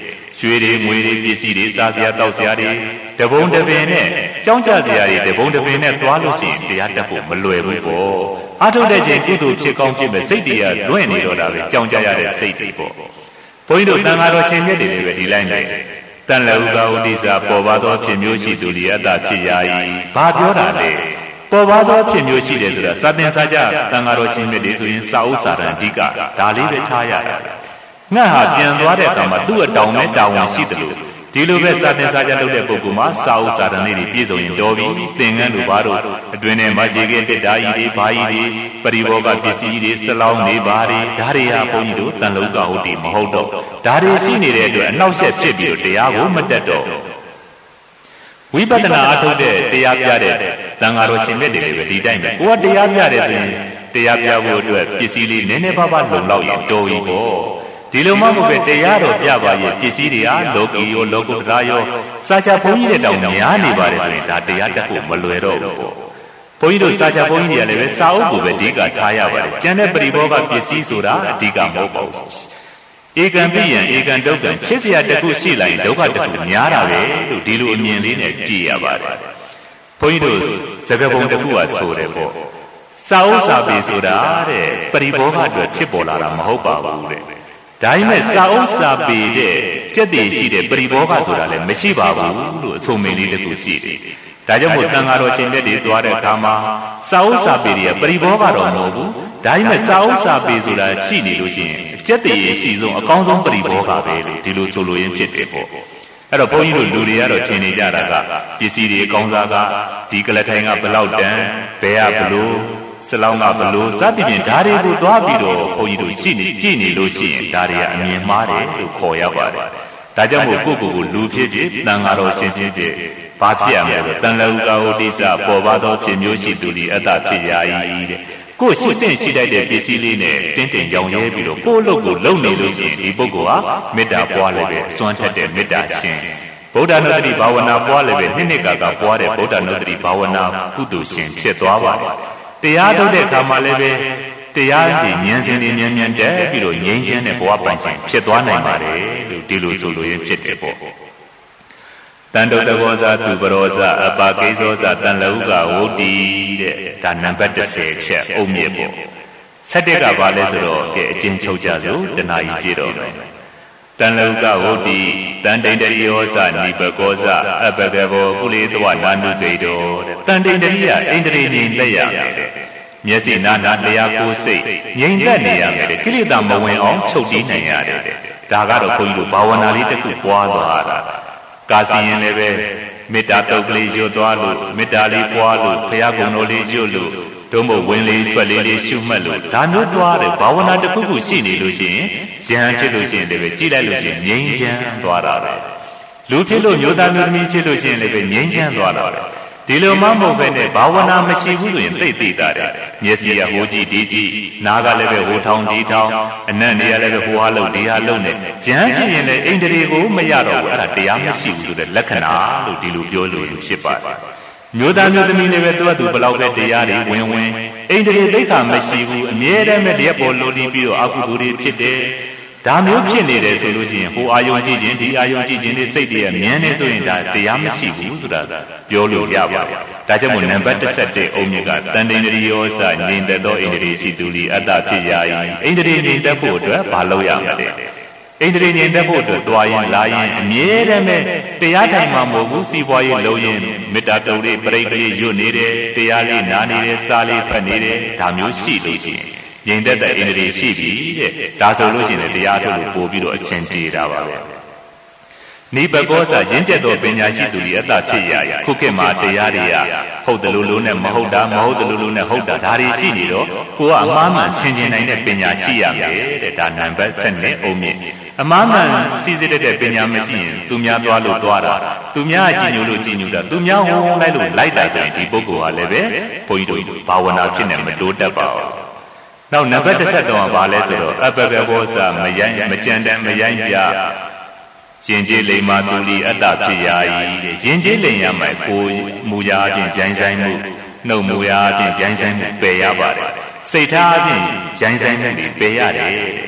ရွှေတွေငွေတွေပစ္စည်းတွေစားစရာတောက်စရာတွေတပုံတပင်နဲ့ကြောင်းကြစရာတွေတပုံတပင်နဲ့သွားလို့ရှိရင်တရားတတ်ဖို့မလွယ်ဘူးပေါ့အထုတ်တဲ့ချိန်ကုသိုလ်ဖြစ်ကောင်းဖြစ်မဲ့စိတ်တွေကလွင့်နေတော့တာပဲကြောင်းကြရတဲ့စိတ်တွေပေါ့ဘုန်းကြီးတို့တန်ဃာတော်ရှင်မြတ်တွေလည်းပဲဒီလိုက်နေတန်လဥကဥဒိစာပေါ်ပါသောဖြစ်မျိုးရှိသူလီအတ္တဖြစ်ရာ၏ဘာပြောတာလဲပေါ်ပါသောဖြစ်မျိုးရှိတယ်ဆိုတာစာသင်စာကြတန်ဃာတော်ရှင်မြတ်တွေဆိုရင်စာဥစာရံအဓိကဒါလေးပဲထားရတာငါဟာပြန်သွားတဲ့အခါမှာသူ့အတောင်နဲ့တာဝန်ရှိတယ်လို့ဒီလိုပဲစာသင်စာကြလုပ်တဲ့ပုဂ္ဂိုလ်မှာစာဥစာရံလေးတွေပြည့်စုံရင်တော်ပြီသင်္ကန်းလိုဘာလို့အတွင်ထဲမှာခြေကဲတက်တာကြီးတွေဘာကြီးတွေပရိဘောဂပစ္စည်းတွေစလောင်းနေပါတွေဒါတွေဟာဘုန်းကြီးတို့တန်လဥကဟုတ်တယ်မဟုတ်တော့ဒါတွေရှိနေတဲ့အတွက်အနောက်ဆက်ဖြစ်ပြီးတော့တရားကိုမတက်တော့ဝိပဿနာအထုတ်တဲ့တရားပြတဲ့တန်ဃာတော်ရှင်မြတ်တွေလည်းပဲဒီတိုင်းပဲကိုကတရားပြတယ်ဆိုရင်တရားပြဖို့အတွက်ပစ္စည်းလေးနည်းနည်းပါးပါးလုံလောက်ရင်တော်ပြီပေါ့ဒီလိုမှမဟုတ်ပဲတရားတော်ပြပါရဲ့ပစ္စည်းတွေဟာလောကီရောလောကုတ္တရာရောစာချဘုန်းကြီးတဲ့တောင်များနေပါတယ်ဆိုရင်ဒါတရားတတ်ဖို့မလွယ်တော့ဘူးပေါ့ဘုန်းကြီးတို့စာချဘုန်းကြီးတွေကလည်းပဲစာအုပ်ကိုပဲအဓိကထားရပါတယ်ကျန်တဲ့ပရိဘောဂပစ္စည်းဆိုတာအဓိကမဟုတ်ပါဘူးဧကံပိယံဧကံဒုက္ခံချစ်စရာတစ်ခုရှိလိုက်ရင်ဒုက္ခတစ်ခုများတာပဲလို့ဒီလိုအမြင်လေးနဲ့ကြည့်ရပါတယ်ဘုန်းကြီးတို့သကပုံတစ်ခုကဆိုတယ်ပေါ့စာဥစာပေဆိုတာတဲ့ပရိဘောဂအတွက်ဖြစ်ပေါ်လာတာမဟုတ်ပါဘူးတဲ့ဒါပေမဲ့စာဥစာပေတဲ့စက်တည်ရှိတဲ့ပရိဘောဂဆိုတာလည်းမရှိပါဘူးလို့အဆိုမင်းလေးတစ်ခုရှိတယ်ဒါကြောင့်မို့တန်ဃာတော်ရှင်မြတ်တွေသွားတဲ့အခါမှာစာဥစာပေတွေကပရိဘောဂတော့မဟုတ်ဘူးဒါပေမဲ့စာဥစာပေဆိုတာရှိနေလို့ရှိရင်စက်တည်ရှိဆုံးအကောင်းဆုံးပရိဘောဂပဲလို့ဒီလိုဆိုလိုရင်းဖြစ်တယ်ပေါ့အဲ့တော့ဘုန်းကြီးတို့လူတွေကတော့ထင်နေကြတာကပစ္စည်းတွေအကောင်းစားကဒီကလထိုင်ကဘလောက်တန်ဘယ်ကဘလို့စလောင်းကဘလို့စသဖြင့်ဓာတွေကိုသွားပြီးတော့ဘုန်းကြီးတို့ရှိနေကြည့်နေလို့ရှိရင်ဓာတွေကအမြင်မှားတယ်လို့ခေါ်ရပါတယ်ဒါကြောင့်မို့ကိုယ့်ကိုယ်ကိုလူဖြစ်ဖြစ်တန်ဃာတော်ရှင်ဖြစ်ဖြစ်ဘာဖြစ်ရမလဲဆိုတန်လဥကဝတိစပေါ်ပါသောဖြစ်မျိုးရှိသူဒီအတ္တဖြစ်ရာ၏တဲ့ကိုယ်ရှိတဲ့ရှိတတ်တဲ့ပစ္စည်းလေးနဲ့တင်းတင်းရောင်ရဲပြီးတော့ကိုယ့်လုပ်ကိုလုပ်နေလို့ရှိရင်ဒီပုဂ္ဂိုလ်ဟာမေတ္တာပွားလည်းပဲအစွမ်းထက်တဲ့မေတ္တာရှင်ဗုဒ္ဓနုတ္တိဘာဝနာပွားလည်းပဲနှစ်နှစ်ကာကပွားတဲ့ဗုဒ္ဓနုတ္တိဘာဝနာကုသိုလ်ရှင်ဖြစ်သွားပါတယ်တရားထုတ်တဲ့အခါမှာလည်းပဲတရားကြီးဉာဏ်စဉ်တွေဉာဏ်ဉာဏ်တက်ပြီးတော့ငြိမ်းချမ်းတဲ့ဘဝပိုင်ရှင်ဖြစ်သွားနိုင်ပါတယ်လို့ဒီလိုဆိုလိုရင်းဖြစ်တယ်ပေါ့တန်တုတဘောဇာသူပရောဇာအပါကိသောဇာတန်လဥကဝုတ္တိတဲ့ဒါနံပါတ်တစ်ဆယ်ချက်အုံမြစ်ပေါ့ဆက်တက်ကဘာလဲဆိုတော့ကဲအကျဉ်းချုပ်ကြစို့တဏှာကြီးပြည့်တော့မယ်တန်လဥကဝုတ္တိတန်တိန်တရိယောဇနိပကောဇအပကဘောကုလေတဝနာနုဒိတောတဲ့တန်တိန်တရိယအိန္ဒြေငြိမ်သက်ရမယ်တဲ့မျက်စိနာနာတရားကိုယ်စိတ်ငြိမ်သက်နေရမယ်တဲ့ကိလေသာမဝင်အောင်ချုပ်တည်နိုင်ရတယ်တဲ့ဒါကတော့ဘုန်းကြီးတို့ဘာဝနာလေးတစ်ခုပွားသွားတာကာစီရင်လည်းပဲမေတ္တာတုတ်ကလေးရွတ်သွားလို့မေတ္တာလေးပွားလို့ဘုရားကုံတော်လေးရွတ်လို့ဒုမို့ဝင်လေးထွက်လေးလေးရှုမှတ်လို့ဒါမျိုးသွားတယ်ဘာဝနာတစ်ခုခုရှိနေလို့ရှိရင်ဉာဏ်ဖြစ်လို့ရှိရင်လည်းပဲကြည့်လိုက်လို့ရှိရင်ငြိမ်းချမ်းသွားတာပဲလူဖြစ်လို့မျိုးသားမျိုးသမီးဖြစ်လို့ရှိရင်လည်းပဲငြိမ်းချမ်းသွားတာပဲဒီလိုမှမဟုတ်ပဲနဲ့ဘာဝနာမရှိဘူးဆိုရင်သိသိတာတယ်မျက်စိကဟိုကြည့်ဒီကြည့်နားကလည်းပဲဟိုထောင်ဒီထောင်အနံ့နေရလည်းပဲဟိုဟာလုံးဒီဟာလုံးနဲ့ဉာဏ်ဖြစ်ရင်လည်းအိန္ဒြေကိုမရတော့ဘူးအဲ့ဒါတရားမရှိဘူးဆိုတဲ့လက္ခဏာလို့ဒီလိုပြောလို့ဖြစ်ပါတယ်မျိုးသားမျိုးသမီးလည်းပဲသူကသူဘလောက်ပဲတရားတွေဝင်ဝင်အိန္ဒြေသိက္ခာမရှိဘူးအမြဲတမ်းပဲတရားပေါ်လိုနေပြီးတော့အကုသိုလ်တွေဖြစ်တယ်ဒါမျိုးဖြစ်နေတယ်ဆိုလို့ရှိရင်ဟိုအာယုံကြည့်ခြင်းဒီအာယုံကြည့်ခြင်းတွေစိတ်တွေမြင်နေဆိုရင်ဒါတရားမရှိဘူးဆိုတာပြောလို့ရပါတယ်။ဒါကြောင့်မို့နံပါတ်တစ်ဆက်တဲ့အုံမြစ်ကတန်တိန်တရိယောစငြိမ်သက်သောဣန္ဒြေရှိသူလီအတ္တဖြစ်ရာ၏ဣန္ဒြေငြိမ်သက်ဖို့အတွက်ဘာလုပ်ရမလဲ။ဣန္ဒြေငြိမ်သက်ဖို့အတွက်တွားရင်လာရင်အမြဲတမ်းပဲတရားထိုင်မှမဟုတ်ဘူးစီးပွားရေးလုပ်ရင်မေတ္တာတုံလေးပရိက္ခလေးရွတ်နေတယ်တရားလေးနားနေတယ်စားလေးဖတ်နေတယ်ဒါမျိုးရှိလို့ရှိရင်ငြိမ်သက်တဲ့ဣန္ဒြေရှိပြီတဲ့ဒါဆိုလို့ရှိရင်တရားထုတ်လို့ပို့ပြီးတော့အချင်းပြေတာပါပဲနိပကောစာရင့်ကျက်သောပညာရှိသူတွေအတ္တဖြစ်ရခုခေတ်မှာတရားတွေကဟုတ်တယ်လို့လို့နဲ့မဟုတ်တာမဟုတ်တယ်လို့လို့နဲ့ဟုတ်တာဒါတွေရှိနေတော့ကိုကအမှားမှန်သင်ကျင်နိုင်တဲ့ပညာရှိရမယ်တဲ့ဒါနံပါတ်ဆက်နဲ့အုံမြင့်အမှားမှန်စီစစ်တဲ့ပညာမရှိရင်သူများသွားလို့သွားတာသူများကြည်ညိုလို့ကြည်ညိုတာသူများဟောလိုက်လို့လိုက်တာဆိုရင်ဒီပုဂ္ဂိုလ်ဟာလည်းပဲဘုန်းကြီးတို့ဘာဝနာဖြစ်နေမတိုးတက်ပါဘူးနောက်နံပါတ်တစ်ဆက်တော့ဘာလဲဆိုတော့အပပဘောဇမယိုင်းမကြံတမ်းမယိုင်းပြရင်ကျေးလိမ္မာသူလီအတ္တဖြစ်ရာ၏တဲ့ရင်ကျေးလိမ်ရမယ်ကိုမူရာအချင်းကြိုင်းဆိုင်မှုနှုတ်မူရာအချင်းကြိုင်းဆိုင်မှုပယ်ရပါတယ်စိတ်ထားအချင်းကြိုင်းဆိုင်မှုတွေပယ်ရတယ်ဘ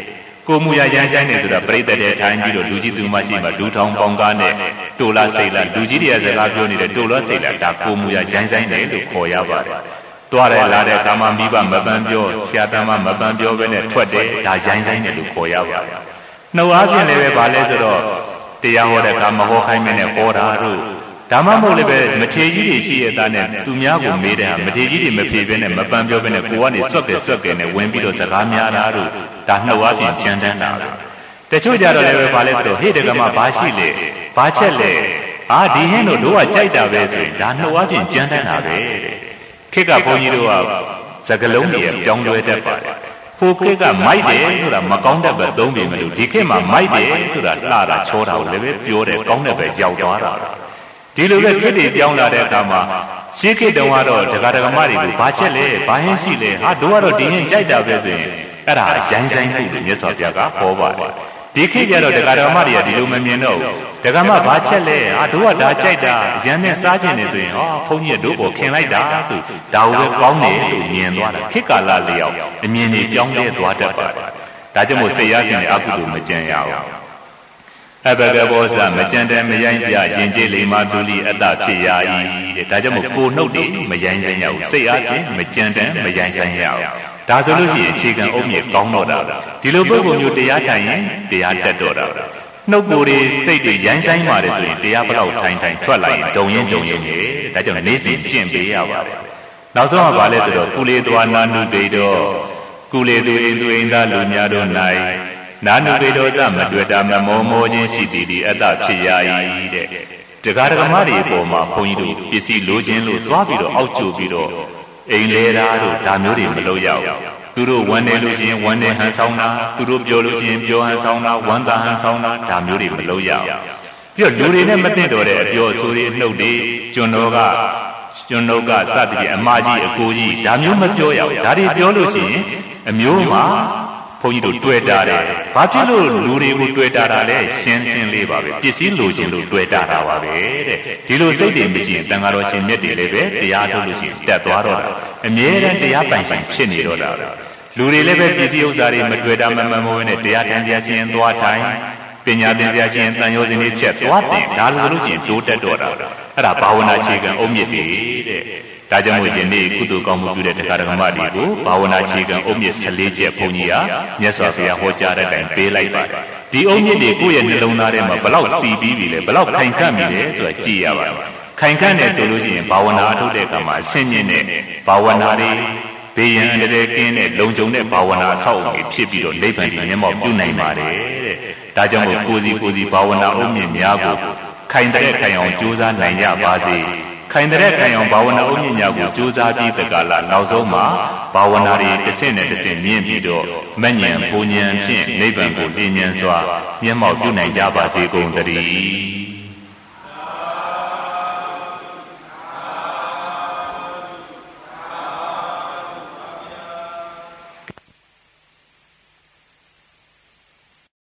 ကိုမှုရရမ်းဆိုင်နေဆိုတာပြိတ္တတဲ့ထိုင်းကြီးတို့လူကြီးသူမရှိမှဒူထောင်ပေါင်းကားနဲ့တိုလာစိတ်လာလူကြီးတွေကစကားပြောနေတဲ့တိုလာစိတ်လာဒါကိုမှုရရမ်းဆိုင်တယ်လို့ခေါ်ရပါတယ်တွားတယ်လာတဲ့ကာမမိဘမပန်းပြောဆရာတမမပန်းပြောပဲနဲ့ထွက်တယ်ဒါရိုင်းဆိုင်တယ်လို့ခေါ်ရပါတယ်နှုတ်အားဖြင့်လည်းပဲဗာလဲဆိုတော့တရားဟောတဲ့ကာမဟောခိုင်းမနဲ့ဟောတာတို့ဒါမှမဟုတ်လည်းပဲမထေကြီးတွေရှိရတဲ့နဲ့သူများကိုမေးတဲ့ဟာမထေကြီးတွေမဖြေဘဲနဲ့မပန်းပြောဘဲနဲ့ကိုကနေစွတ်တယ်စွတ်တယ်နဲ့ဝင်ပြီးတော့စကားများတာတို့ဒါနှုတ်အားဖြင့်ကြမ်းတမ်းတာတချို့ကြတော့လည်းပဲဗာလဲဆိုတော့ဟေ့တကမဘာရှိလဲဘာချက်လဲအာဒီဟင်းတို့တို့ကကြိုက်တာပဲဆိုရင်ဒါနှုတ်အားဖြင့်ကြမ်းတမ်းတာပဲတဲ့ခေတ်ကဘုန်းကြီးတို့ကစကလုံးတွေပြောင်းလဲတတ်ပါတယ်ဖိုခေတ်ကမိုက်တယ်ဆိုတာမကောင်းတဲ့ဘက်သုံးပြီမလို့ဒီခေတ်မှာမိုက်တယ်ဆိုတာလှတာချောတာကိုလည်းပဲပြောတယ်ကောင်းတဲ့ဘက်ရောက်သွားတာဒီလိုပဲခေတ်တွေပြောင်းလာတဲ့အခါမှာရှေးခေတ်တုန်းကတော့ဒကာဒကာမတွေကိုဘာချက်လဲဘာဟင်းရှိလဲဟာတို့ကတော့ဒီဟင်းကြိုက်တာပဲဆိုရင်အဲ့ဒါရိုင်းဆိုင်မှုလို့မြတ်စွာဘုရားကဟောပါတယ်ဒီခေတ်ကျတော့ဒကာဒကာမတွေကဒီလိုမမြင်တော့ဘူးဒကာမဘာချက်လဲဟာတို့ကဒါကြိုက်တာရန်နဲ့စားခြင်းနေဆိုရင်ဟောဘုန်းကြီးကတို့ကိုခင်လိုက်တာဆိုဒါကိုပဲကောင်းတယ်လို့မြင်သွားတာခေတ်ကာလလျောက်အမြင်ကြီးပြောင်းလဲသွားတတ်ပါတယ်ဒါကြောင့်မို့စိတ်ရခြင်းနဲ့အကုသိုလ်မကြံရအောင်အဘဂဘောဇမကြံတယ်မယိုင်းပြရင်ကျေးလိမ္မာသူလိအတ္တဖြစ်ရ၏တဲ့ဒါကြောင့်မို့ကိုနှုတ်တွေမယိုင်းဆိုင်ရဘူးစိတ်အားဖြင့်မကြံတယ်မယိုင်းဆိုင်ရအောင်ဒါဆိုလို့ရှိရင်အခြေခံအုတ်မြစ်ကောင်းတော့တာဒီလိုပုဂ္ဂိုလ်မျိုးတရားထိုင်ရင်တရားတက်တော့တာနှုတ်ကိုယ်တွေစိတ်တွေရိုင်းဆိုင်ပါတယ်ဆိုရင်တရားဘလောက်ထိုင်ထိုင်ထွက်လာရင်ဒုံရင်ဒုံရင်နေဒါကြောင့်နေ့စဉ်ကျင့်ပေးရပါတယ်နောက်ဆုံးကဘာလဲဆိုတော့ကုလေသွာနာနုဒေတောကုလေသူအိမ်သူအိမ်သားလူများတို့၌နာနုဒေတောသမတွေ့တာမမောမောခြင်းရှိသည်ဒီအတ္တဖြစ်ရ၏တဲ့တရားဓမ္မတွေအပေါ်မှာဘုန်းကြီးတို့ပစ္စည်းလိုခြင်းလို့သွားပြီးတော့အောက်ကျပြီးတော့အိမ်လေတာတို့ဒါမျိုးတွေမလုပ်ရဘူးသူတို့ဝမ်းနေလို့ရှိရင်ဝမ်းနေဟန်ဆောင်တာသူတို့ပြောလို့ရှိရင်ပြောဟန်ဆောင်တာဝမ်းသာဟန်ဆောင်တာဒါမျိုးတွေမလုပ်ရဘူးပြီးတော့လူတွေနဲ့မသိတော့တဲ့အပြောအဆိုတွေနှုတ်တွေကျွန်တော်ကကျွန်တော်ကစသဖြင့်အမကြီးအကိုကြီးဒါမျိုးမပြောရဘူးဒါတွေပြောလို့ရှိရင်အမျိုးမှာဘုန်းကြီးတို့တွေ့တာတယ်ဘာဖြစ်လို့လူတွေကိုတွေ့တာတာလဲရှင်းရှင်းလေးပါပဲပစ္စည်းလိုချင်လို့တွေ့တာတာပါပဲတဲ့ဒီလိုစိတ်တွေမရှိရင်တန်ဃာတော်ရှင်မြတ်တွေလည်းပဲတရားထုတ်လို့ရှိရင်တက်သွားတော့တာအမြဲတမ်းတရားပိုင်ဆိုင်ဖြစ်နေတော့တာလူတွေလည်းပဲပစ္စည်းဥစ္စာတွေမတွေ့တာမမှန်မဟုတ်နဲ့တရားထိုင်တရားရှင်သွားထိုင်ပညာသင်တရားရှင်တန်ရောစင်းလေးချက်သွားတင်ဒါလို့ဆိုလို့ရှိရင်တိုးတက်တော့တာအဲ့ဒါဘာဝနာခြေခံအုတ်မြစ်တွေတဲ့ဒါကြောင့်မို့ယနေ့ကုသိုလ်ကောင်းမှုပြုတဲ့တရားဓမ္မတွေကိုဘာဝနာခြေခံအုတ်မြစ်ဆယ်လေးချက်ဘုန်းကြီးဟာမြတ်စွာဘုရားဟောကြားတဲ့အတိုင်းပေးလိုက်ပါတယ်ဒီအုတ်မြစ်တွေကိုယ့်ရဲ့နှလုံးသားထဲမှာဘလောက်စီပြီးပြီလဲဘလောက်ခိုင်ခန့်ပြီလဲဆိုတာကြည့်ရပါတယ်ခိုင်ခန့်တယ်ဆိုလို့ရှိရင်ဘာဝနာအထုတ်တဲ့အခါမှာအရှင်းမြင့်တဲ့ဘာဝနာတွေဘေးရန်အန္တရာယ်ကင်းတဲ့လုံခြုံတဲ့ဘာဝနာအထောက်အကူဖြစ်ပြီးတော့နိဗ္ဗာန်ကိုမျက်မှောက်ပြုနိုင်ပါတယ်တဲ့ဒါကြောင့်မို့ကိုယ်စီကိုယ်စီဘာဝနာအုတ်မြစ်များကိုခိုင်တဲ့ခိုင်အောင်ကြိုးစားနိုင်ကြပါစေခိုင်တဲ့ခိုင်အောင်ဘာဝနာအုတ်မြစ်များကိုကြိုးစားပြီးတကလားနောက်ဆုံးမှာဘာဝနာတွေတစ်ဆင့်နဲ့တစ်ဆင့်မြင့်ပြီးတော့မဉ္ဇဉ်ပူဉ္ဇဉ်ဖြင့်နိဗ္ဗာန်ကိုပြည့်ညံစွာမျက်မှောက်ပြုနိုင်ကြပါစေကုန်သတည်း